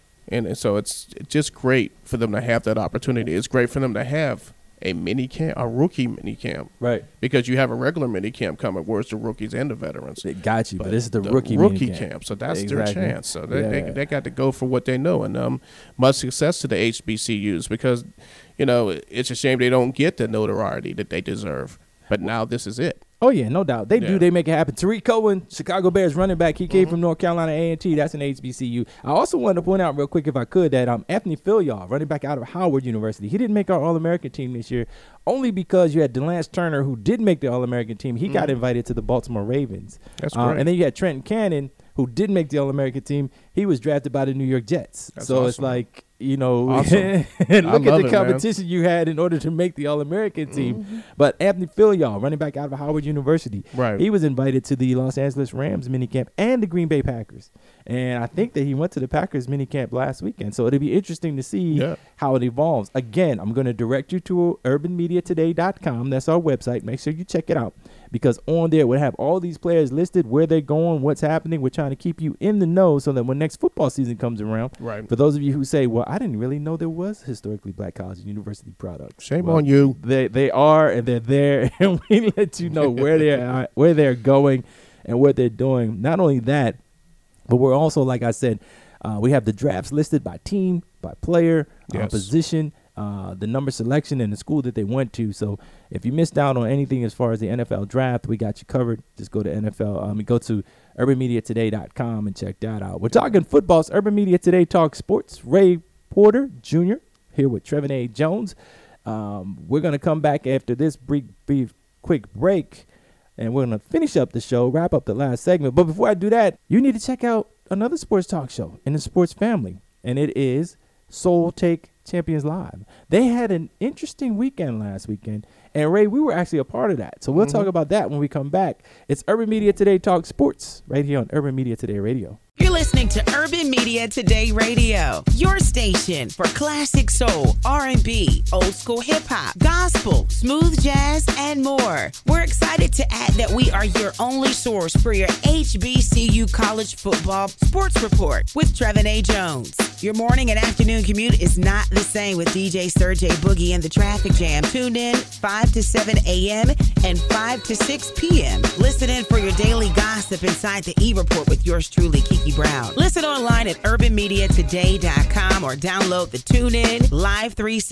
And so it's just great for them to have that opportunity. It's great for them to have a mini camp, a rookie mini camp. Right. Because you have a regular mini camp coming where it's the rookies and the veterans. It got you, but this is the rookie mini camp. So that's Exactly. their chance. So they got to go for what they know. And much success to the HBCUs because, it's a shame they don't get the notoriety that they deserve. But now this is it. Oh, yeah, no doubt. They do. They make it happen. Tariq Cohen, Chicago Bears running back. He came from North Carolina A&T. That's an HBCU. I also wanted to point out real quick, if I could, that Anthony Filial, running back out of Howard University, he didn't make our All-American team this year only because you had DeLance Turner, who did make the All-American team. He got invited to the Baltimore Ravens. That's great. And then you had Trenton Cannon, who did make the All-American team. He was drafted by the New York Jets. That's so awesome. it's like, Awesome. and look at love the it, competition you had in order to make the All-American team. But Anthony Filial, running back out of Howard University, Right. he was invited to the Los Angeles Rams minicamp and the Green Bay Packers. And I think that he went to the Packers minicamp last weekend. So it'll be interesting to see how it evolves. Again, I'm going to direct you to urbanmediatoday.com. That's our website. Make sure you check it out because on there we'll have all these players listed, where they're going, what's happening. We're trying to keep you in the know so that when next football season comes around, Right. for those of you who say, well, I didn't really know there was historically black college and university products. Shame on you. They are, and they're there, and we let you know where they're going and what they're doing. Not only that, but we're also, like I said, we have the drafts listed by team, by player, position, the number selection, and the school that they went to. So if you missed out on anything as far as the NFL draft, we got you covered. Just go to go to urbanmediatoday.com and check that out. We're talking football. It's Urban Media Today Talk Sports. Ray Porter Jr. here with Trevin A. Jones. We're going to come back after this brief quick break, and we're going to finish up the show, wrap up the last segment. But before I do that, you need to check out another sports talk show in the sports family, and it is Soul Take Champions Live. They had an interesting weekend last weekend, and Ray, we were actually a part of that. So we'll talk about that when we come back. It's Urban Media Today Talk Sports right here on Urban Media Today Radio. You're listening to Urban Media Today Radio, your station for classic soul, R&B, old school hip hop, gospel, smooth jazz, and more. We're excited to add that we are your only source for your HBCU college football sports report with Trevin A. Jones. Your morning and afternoon commute is not the same with DJ Sergey Boogie and the Traffic Jam. Tune in 5 to 7 a.m. and 5 to 6 p.m. Listen in for your daily gossip inside the E-Report with yours truly, Kiki Brown. Listen online at urbanmediatoday.com or download the TuneIn, Live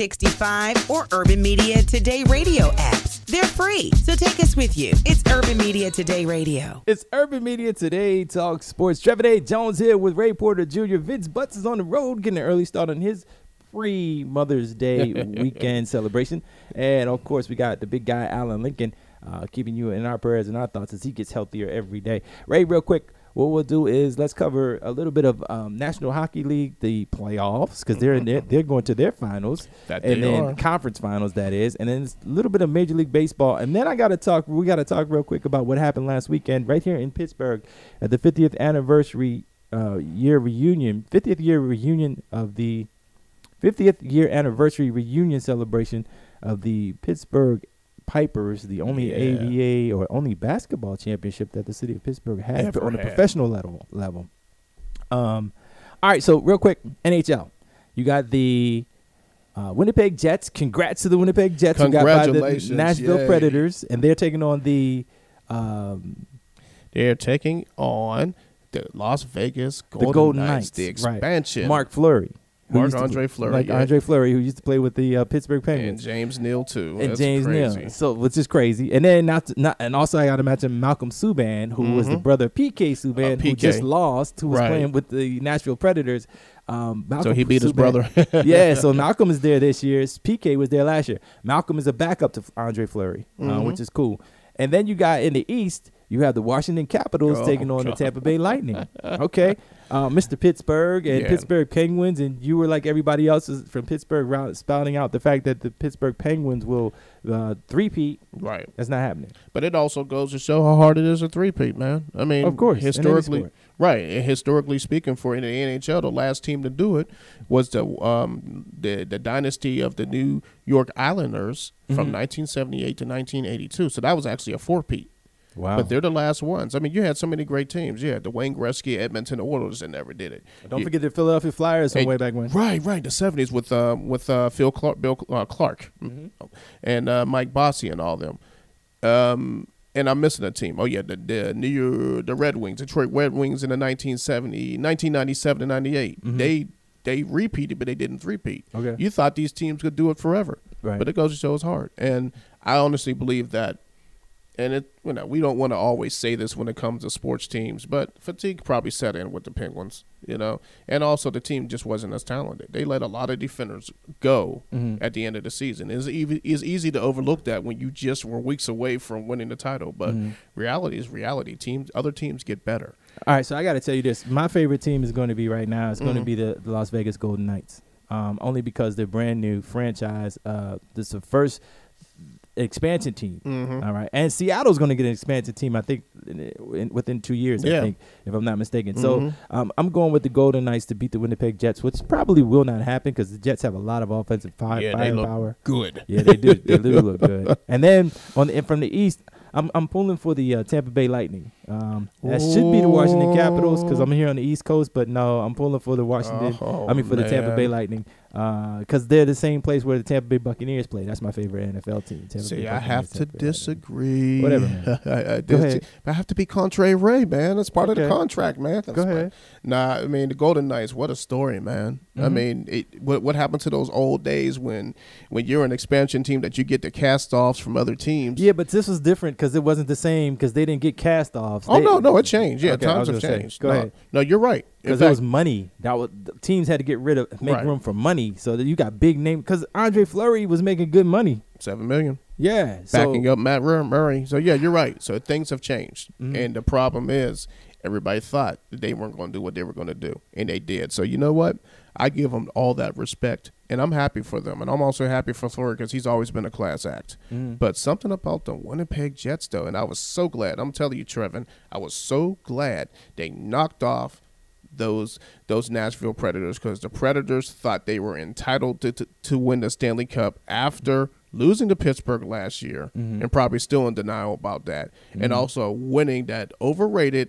365, or Urban Media Today radio apps. They're free, so take us with you. It's Urban Media Today Radio. It's Urban Media Today Talk Sports. Trevin A. Jones here with Ray Porter Jr. Vince Butts is on the road getting an early start on his pre-Mother's Day weekend celebration. And, of course, we got the big guy, Alan Lincoln, keeping you in our prayers and our thoughts as he gets healthier every day. Ray, real quick, what we'll do is let's cover a little bit of National Hockey League, the playoffs, because they're in there, they're going to their finals, and then conference finals, that is, and then a little bit of Major League Baseball, and then we got to talk real quick about what happened last weekend right here in Pittsburgh at the 50th anniversary year anniversary reunion celebration of the Pittsburgh Pipers, the only ABA or only basketball championship that the city of Pittsburgh had on a professional level. All right, so real quick, NHL. You got the Winnipeg Jets. Congrats to the Winnipeg Jets who got by the Nashville Predators, and they're taking on the Las Vegas Golden Knights, the expansion. Right. Marc-Andre Fleury, who used to play with the Pittsburgh Penguins, and James Neal too. And James Neal, so which is crazy. And then and also I got to mention Malcolm Subban, who was the brother of PK Subban, who just lost, who was playing with the Nashville Predators. So he beat his brother. So Malcolm is there this year. PK was there last year. Malcolm is a backup to Andre Fleury, which is cool. And then you got in the East, You have the Washington Capitals taking on the Tampa Bay Lightning. Okay. Mr. Pittsburgh and Pittsburgh Penguins, and you were like everybody else from Pittsburgh spouting out the fact that the Pittsburgh Penguins will three-peat. Right. That's not happening. But it also goes to show how hard it is a three-peat, man. I mean, of course, historically, right. Historically speaking, for in the NHL, the last team to do it was the dynasty of the New York Islanders from 1978 to 1982. So that was actually a four-peat. Wow. But they're the last ones. I mean, you had so many great teams. You had the Wayne Gretzky, Edmonton Oilers that never did it. Don't forget the Philadelphia Flyers from way back when. Right. The 70s with Phil Clark, Bill Clark, and Mike Bossy and all them. And I'm missing a team. Oh yeah, the Red Wings, Detroit Red Wings in the 1997 to 98. They repeated, but they didn't three-peat. Okay. You thought these teams could do it forever, right? But it goes to show it's hard. And I honestly believe that. And we don't want to always say this when it comes to sports teams, but fatigue probably set in with the Penguins, and also the team just wasn't as talented. They let a lot of defenders go at the end of the season. It's easy to overlook that when you just were weeks away from winning the title, but reality is reality. Other teams get better. All right, so I got to tell you this. My favorite team is going to be right now. It's going to be the Las Vegas Golden Knights, only because they're brand new franchise. This is the first expansion team. All right, and Seattle's going to get an expansion team, I think, within 2 years. I think, if I'm not mistaken. So I'm going with the Golden Knights to beat the Winnipeg Jets, which probably will not happen because the Jets have a lot of offensive firepower. Good. Yeah, they do. They do look good. And then from the East, I'm pulling for the Tampa Bay Lightning. That should be the Washington Capitals because I'm here on the East Coast, but no, I'm pulling for the the Tampa Bay Lightning because they're the same place where the Tampa Bay Buccaneers play. That's my favorite NFL team. I have to disagree. Whatever, man. Go ahead. I have to be contrary, man. That's part of the contract, man. Go ahead. Nah, I mean, the Golden Knights, what a story, man. I mean, what happened to those old days when you're an expansion team that you get the cast-offs from other teams? Yeah, but this was different because it wasn't the same because they didn't get cast-offs. No, it changed. Yeah, okay, times have changed. Go ahead. No, you're right. Because it was money. Teams had to get rid of, make room for money. So that you got big name. Because Andre Fleury was making good money. $7 million. Yeah. Backing up Matt Murray. So, yeah, you're right. So things have changed. And the problem is everybody thought that they weren't going to do what they were going to do. And they did. So, you know what? I give them all that respect. And I'm happy for them. And I'm also happy for Fleury because he's always been a class act. But something about the Winnipeg Jets, though, and I was so glad. I'm telling you, Trevin, I was so glad they knocked off those Nashville Predators because the Predators thought they were entitled to win the Stanley Cup after losing to Pittsburgh last year and probably still in denial about that. And also winning that overrated,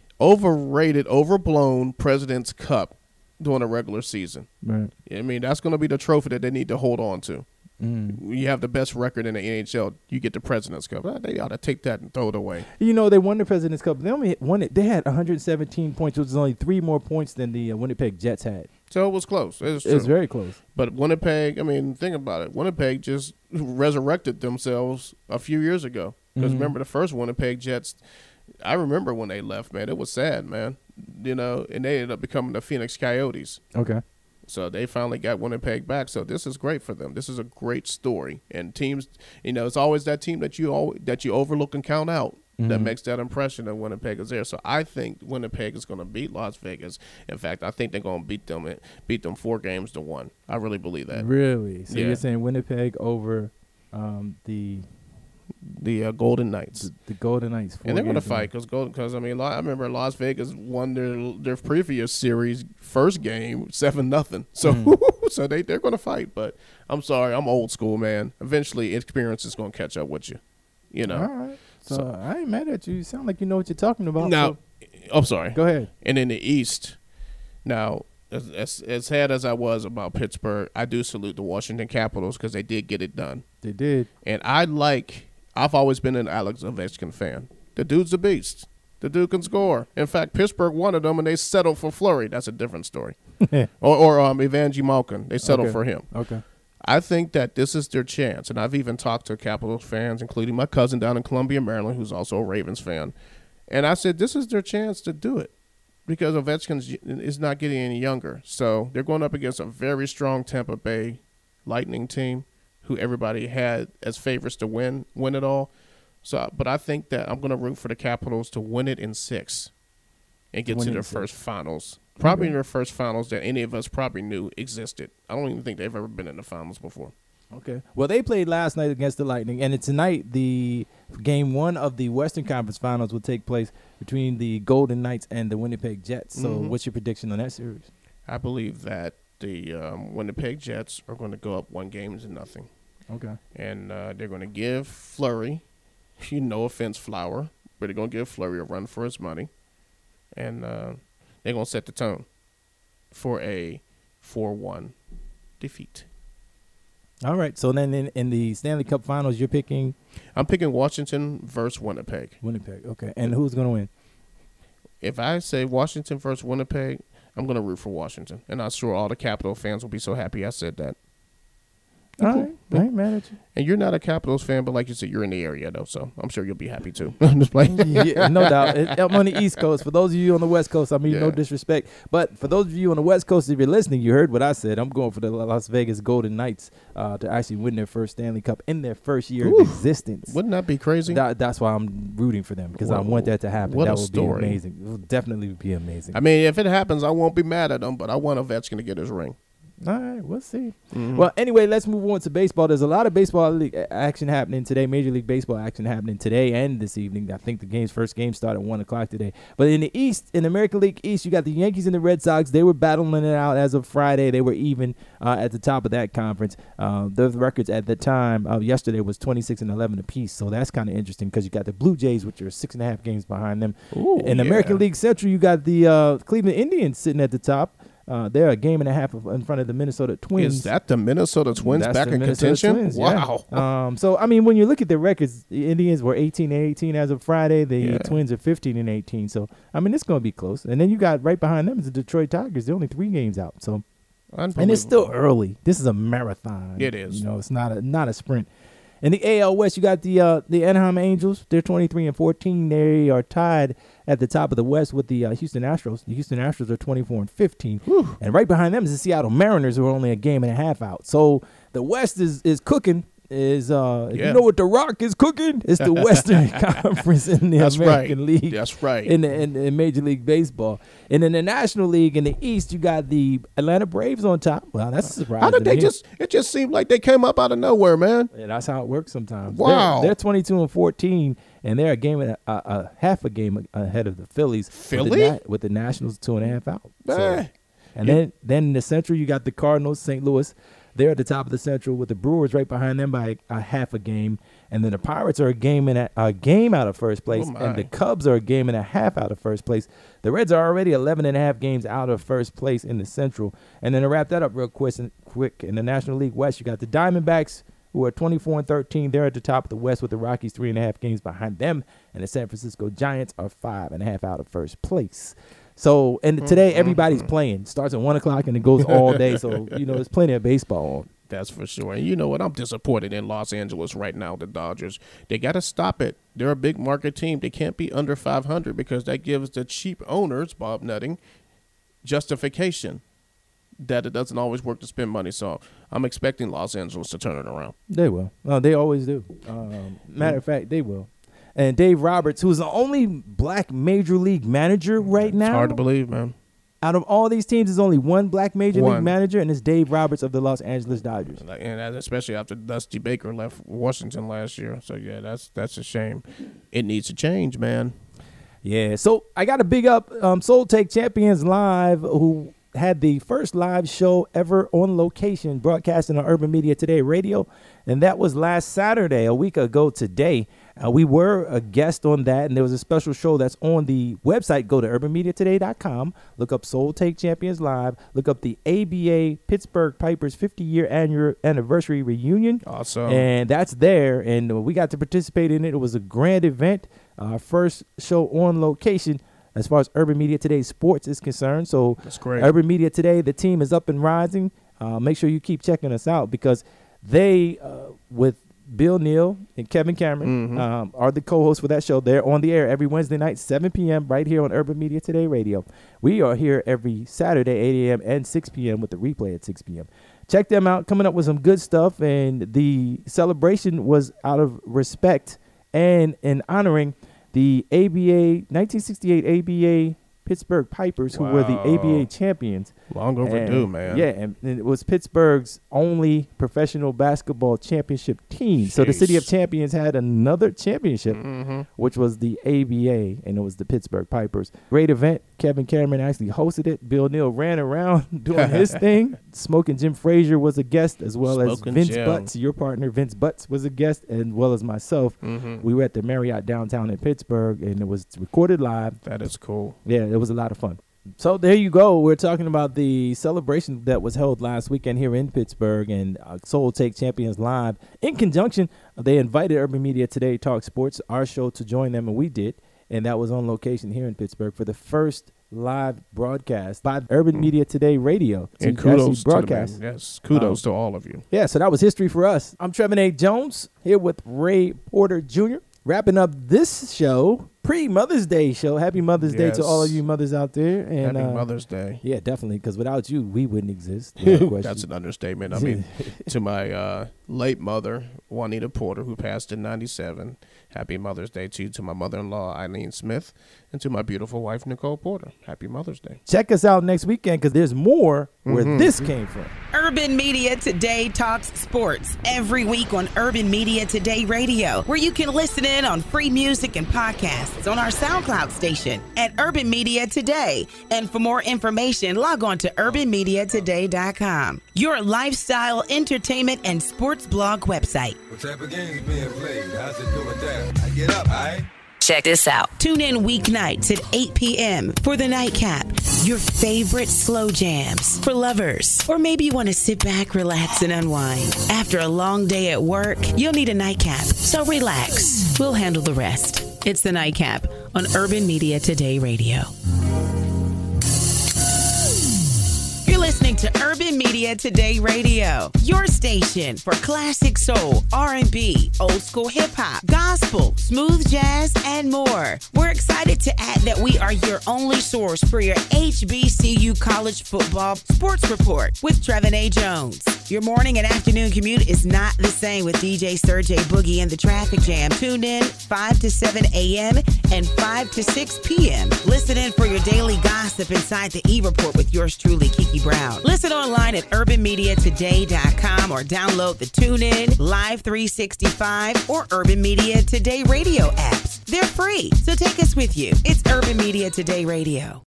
overblown President's Cup during a regular season. Right. I mean, that's going to be the trophy that they need to hold on to. You have the best record in the NHL. You get the President's Cup. They ought to take that and throw it away. They won the President's Cup. They only won it. They had 117 points, which is only 3 more points than the Winnipeg Jets had. So it was close. It was very close. But Winnipeg, I mean, think about it. Winnipeg just resurrected themselves a few years ago. Because remember the first Winnipeg Jets, I remember when they left, man. It was sad, man. And they ended up becoming the Phoenix Coyotes. Okay. So they finally got Winnipeg back. So this is great for them. This is a great story. And teams, it's always that team that you overlook and count out that makes that impression that Winnipeg is there. So I think Winnipeg is going to beat Las Vegas. In fact, I think they're going to beat them 4 games to 1. I really believe that. Really? So you're saying Winnipeg over the Golden Knights. The Golden Knights. And they're going to fight because I remember Las Vegas won their previous series first game 7-0. So so they're going to fight. But I'm sorry, I'm old school, man. Eventually, experience is going to catch up with you. All right. So I ain't mad at you. You sound like you know what you're talking about. Now, I'm sorry. Go ahead. And in the East, now, as sad as I was about Pittsburgh, I do salute the Washington Capitals because they did get it done. They did. And I've always been an Alex Ovechkin fan. The dude's a beast. The dude can score. In fact, Pittsburgh wanted him, and they settled for Fleury. That's a different story. or Evander Malkin. They settled for him. Okay. I think that this is their chance, and I've even talked to Capitals fans, including my cousin down in Columbia, Maryland, who's also a Ravens fan. And I said, this is their chance to do it because Ovechkin is not getting any younger. So they're going up against a very strong Tampa Bay Lightning team who everybody had as favorites to win it all. So, but I think that I'm going to root for the Capitals to win it in 6 and get to their first finals. Probably their first finals that any of us probably knew existed. I don't even think they've ever been in the finals before. Okay. Well, they played last night against the Lightning, and tonight the game 1 of the Western Conference Finals will take place between the Golden Knights and the Winnipeg Jets. So what's your prediction on that series? I believe that the Winnipeg Jets are going to go up 1-0. Okay. And they're going to give Fleury, no offense, Flower, but they're going to give Fleury a run for his money. And they're going to set the tone for a 4-1 defeat. All right. So then in the Stanley Cup Finals, you're picking? I'm picking Washington versus Winnipeg. Winnipeg. Okay. And who's going to win? If I say Washington versus Winnipeg, I'm going to root for Washington. And I'm sure all the Capital fans will be so happy I said that. All right. I ain't mad at you. And you're not a Capitals fan, but like you said, you're in the area, though, so I'm sure you'll be happy, too. I'm just playing. Yeah, no doubt. I'm on the East Coast. For those of you on the West Coast, I mean, no disrespect. But for those of you on the West Coast, if you're listening, you heard what I said. I'm going for the Las Vegas Golden Knights to actually win their first Stanley Cup in their first year of existence. Wouldn't that be crazy? That's why I'm rooting for them, because I want that to happen. What that a would story. be amazing. It would definitely be amazing. I mean, if it happens, I won't be mad at them, but I want Ovechkin to get his ring. All right, we'll see. Well, anyway, let's move on to baseball. There's a lot of baseball league action happening today, Major League Baseball action happening today and this evening. I think the first game started at 1 o'clock today. But in the East, in the American League East, you got the Yankees and the Red Sox. They were battling it out as of Friday. They were even at the top of that conference. The records at the time of yesterday was 26-11 apiece. So that's kind of interesting because you got the Blue Jays, which are 6.5 games behind them. Ooh, in the American League Central, you got the Cleveland Indians sitting at the top. They're a game and a half in front of the Minnesota Twins. Is that the Minnesota Twins back in contention? Twins, wow. Yeah. So, I mean, when you look at the records, the Indians were 18-18 as of Friday. The Twins are 15-18. So, I mean, it's going to be close. And then you got right behind them is the Detroit Tigers. They're only 3 games out. So, and it's still early. This is a marathon. It is. You know, it's not a sprint. In the AL West, you got the Anaheim Angels. They're 23-14. They are tied at the top of the West with the Houston Astros. The Houston Astros are 24-15. Whew. And right behind them is the Seattle Mariners, who are only a game and a half out. So the West is cooking. If you know what The Rock is cooking, it's the Western Conference in the American League. That's right. In Major League Baseball. And in the National League in the East, you got the Atlanta Braves on top. Well, that's a surprise. How did they it just seemed like they came up out of nowhere, man. Yeah, that's how it works sometimes. Wow. They're 22-14, and they're a game and half a game ahead of the Phillies. Philly? With the Nationals 2.5 out. So, and then in the Central, you got the Cardinals, St. Louis. They're at the top of the Central with the Brewers right behind them by a half a game. And then the Pirates are a game out of first place. And the Cubs are a game and a half out of first place. The Reds are already 11.5 games out of first place in the Central. And then to wrap that up real quick, in the National League West, you got the Diamondbacks, who are 24-13. They're at the top of the West with the Rockies 3.5 games behind them. And the San Francisco Giants are 5.5 out of first place. So, and today everybody's playing. Starts at 1 o'clock and it goes all day. So, there's plenty of baseball on. That's for sure. And you know what? I'm disappointed in Los Angeles right now, the Dodgers. They got to stop it. They're a big market team. They can't be under 500 because that gives the cheap owners, Bob Nutting, justification that it doesn't always work to spend money. So I'm expecting Los Angeles to turn it around. They will. They always do. Matter of fact, they will. And Dave Roberts, who's the only black major league manager right now. It's hard to believe, man. Out of all these teams, there's only one black major league manager, and it's Dave Roberts of the Los Angeles Dodgers. And especially after Dusty Baker left Washington last year. So, yeah, that's a shame. It needs to change, man. Yeah, so I got to big up Soul Take Champions Live, who had the first live show ever on location broadcasting on Urban Media Today Radio, and that was last Saturday, a week ago today. We were a guest on that, and there was a special show that's on the website. Go to urbanmediatoday.com, look up Soul Take Champions Live, look up the ABA Pittsburgh Pipers 50-year anniversary reunion. Awesome. And that's there, and we got to participate in it. It was a grand event, our first show on location as far as Urban Media Today Sports is concerned. So that's great. Urban Media Today, the team is up and rising. Make sure you keep checking us out because they, with Bill Neal and Kevin Cameron, are the co-hosts for that show. They're on the air every Wednesday night, 7 p.m. right here on Urban Media Today Radio. We are here every Saturday, 8 a.m. and 6 p.m. with the replay at 6 p.m. Check them out, coming up with some good stuff. And the celebration was out of respect and in honoring the ABA 1968 ABA Pittsburgh Pipers, who were the ABA champions. Long overdue, man. Yeah, and it was Pittsburgh's only professional basketball championship team. So the City of Champions had another championship, which was the ABA, and it was the Pittsburgh Pipers. Great event. Kevin Cameron actually hosted it. Bill Neal ran around doing his thing. Smoking Jim Frazier was a guest, as well as Vince Butts, your partner. Vince Butts was a guest, as well as myself. We were at the Marriott downtown in Pittsburgh, and it was recorded live. That is cool. Yeah, it was a lot of fun. So there you go. We're talking about the celebration that was held last weekend here in Pittsburgh, and Soul Take Champions Live. In conjunction, they invited Urban Media Today Talk Sports, our show, to join them, and we did. And that was on location here in Pittsburgh for the first live broadcast by Urban Media Today Radio. And kudos to them. Yes, kudos to all of you. Yeah, so that was history for us. I'm Trevin A. Jones here with Ray Porter Jr., wrapping up this show, pre-Mother's Day show. Happy Mother's Day to all of you mothers out there. And Happy Mother's Day. Yeah, definitely, because without you, we wouldn't exist. That's an understatement. I mean, to my late mother, Juanita Porter, who passed in 97, happy Mother's Day to you. To my mother-in-law, Eileen Smith, and to my beautiful wife, Nicole Porter. Happy Mother's Day. Check us out next weekend, because there's more where this came from. Urban Media Today talks sports every week on Urban Media Today Radio, where you can listen in on free music and podcasts on our SoundCloud station at Urban Media Today. And for more information, log on to urbanmediatoday.com, your lifestyle, entertainment, and sports blog website. What type of games being played? How's it doing that? I get up, all right? Check this out. Tune in weeknights at 8 p.m. for The Nightcap, your favorite slow jams for lovers. Or maybe you want to sit back, relax, and unwind. After a long day at work, you'll need a nightcap. So relax. We'll handle the rest. It's The Nightcap on Urban Media Today Radio. You're listening to Urban Media Today Radio, your station for classic soul, R&B, old school hip-hop, gospel, smooth jazz, and more. We're excited to add that we are your only source for your HBCU college football sports report with Trevin A. Jones. Your morning and afternoon commute is not the same with DJ Sergey Boogie and the Traffic Jam. Tune in 5 to 7 a.m. and 5 to 6 p.m. Listen in for your daily gossip inside the E-Report with yours truly, Kiki Brown. Listen online at urbanmediatoday.com or download the TuneIn, Live 365, or Urban Media Today Radio apps. They're free, so take us with you. It's Urban Media Today Radio.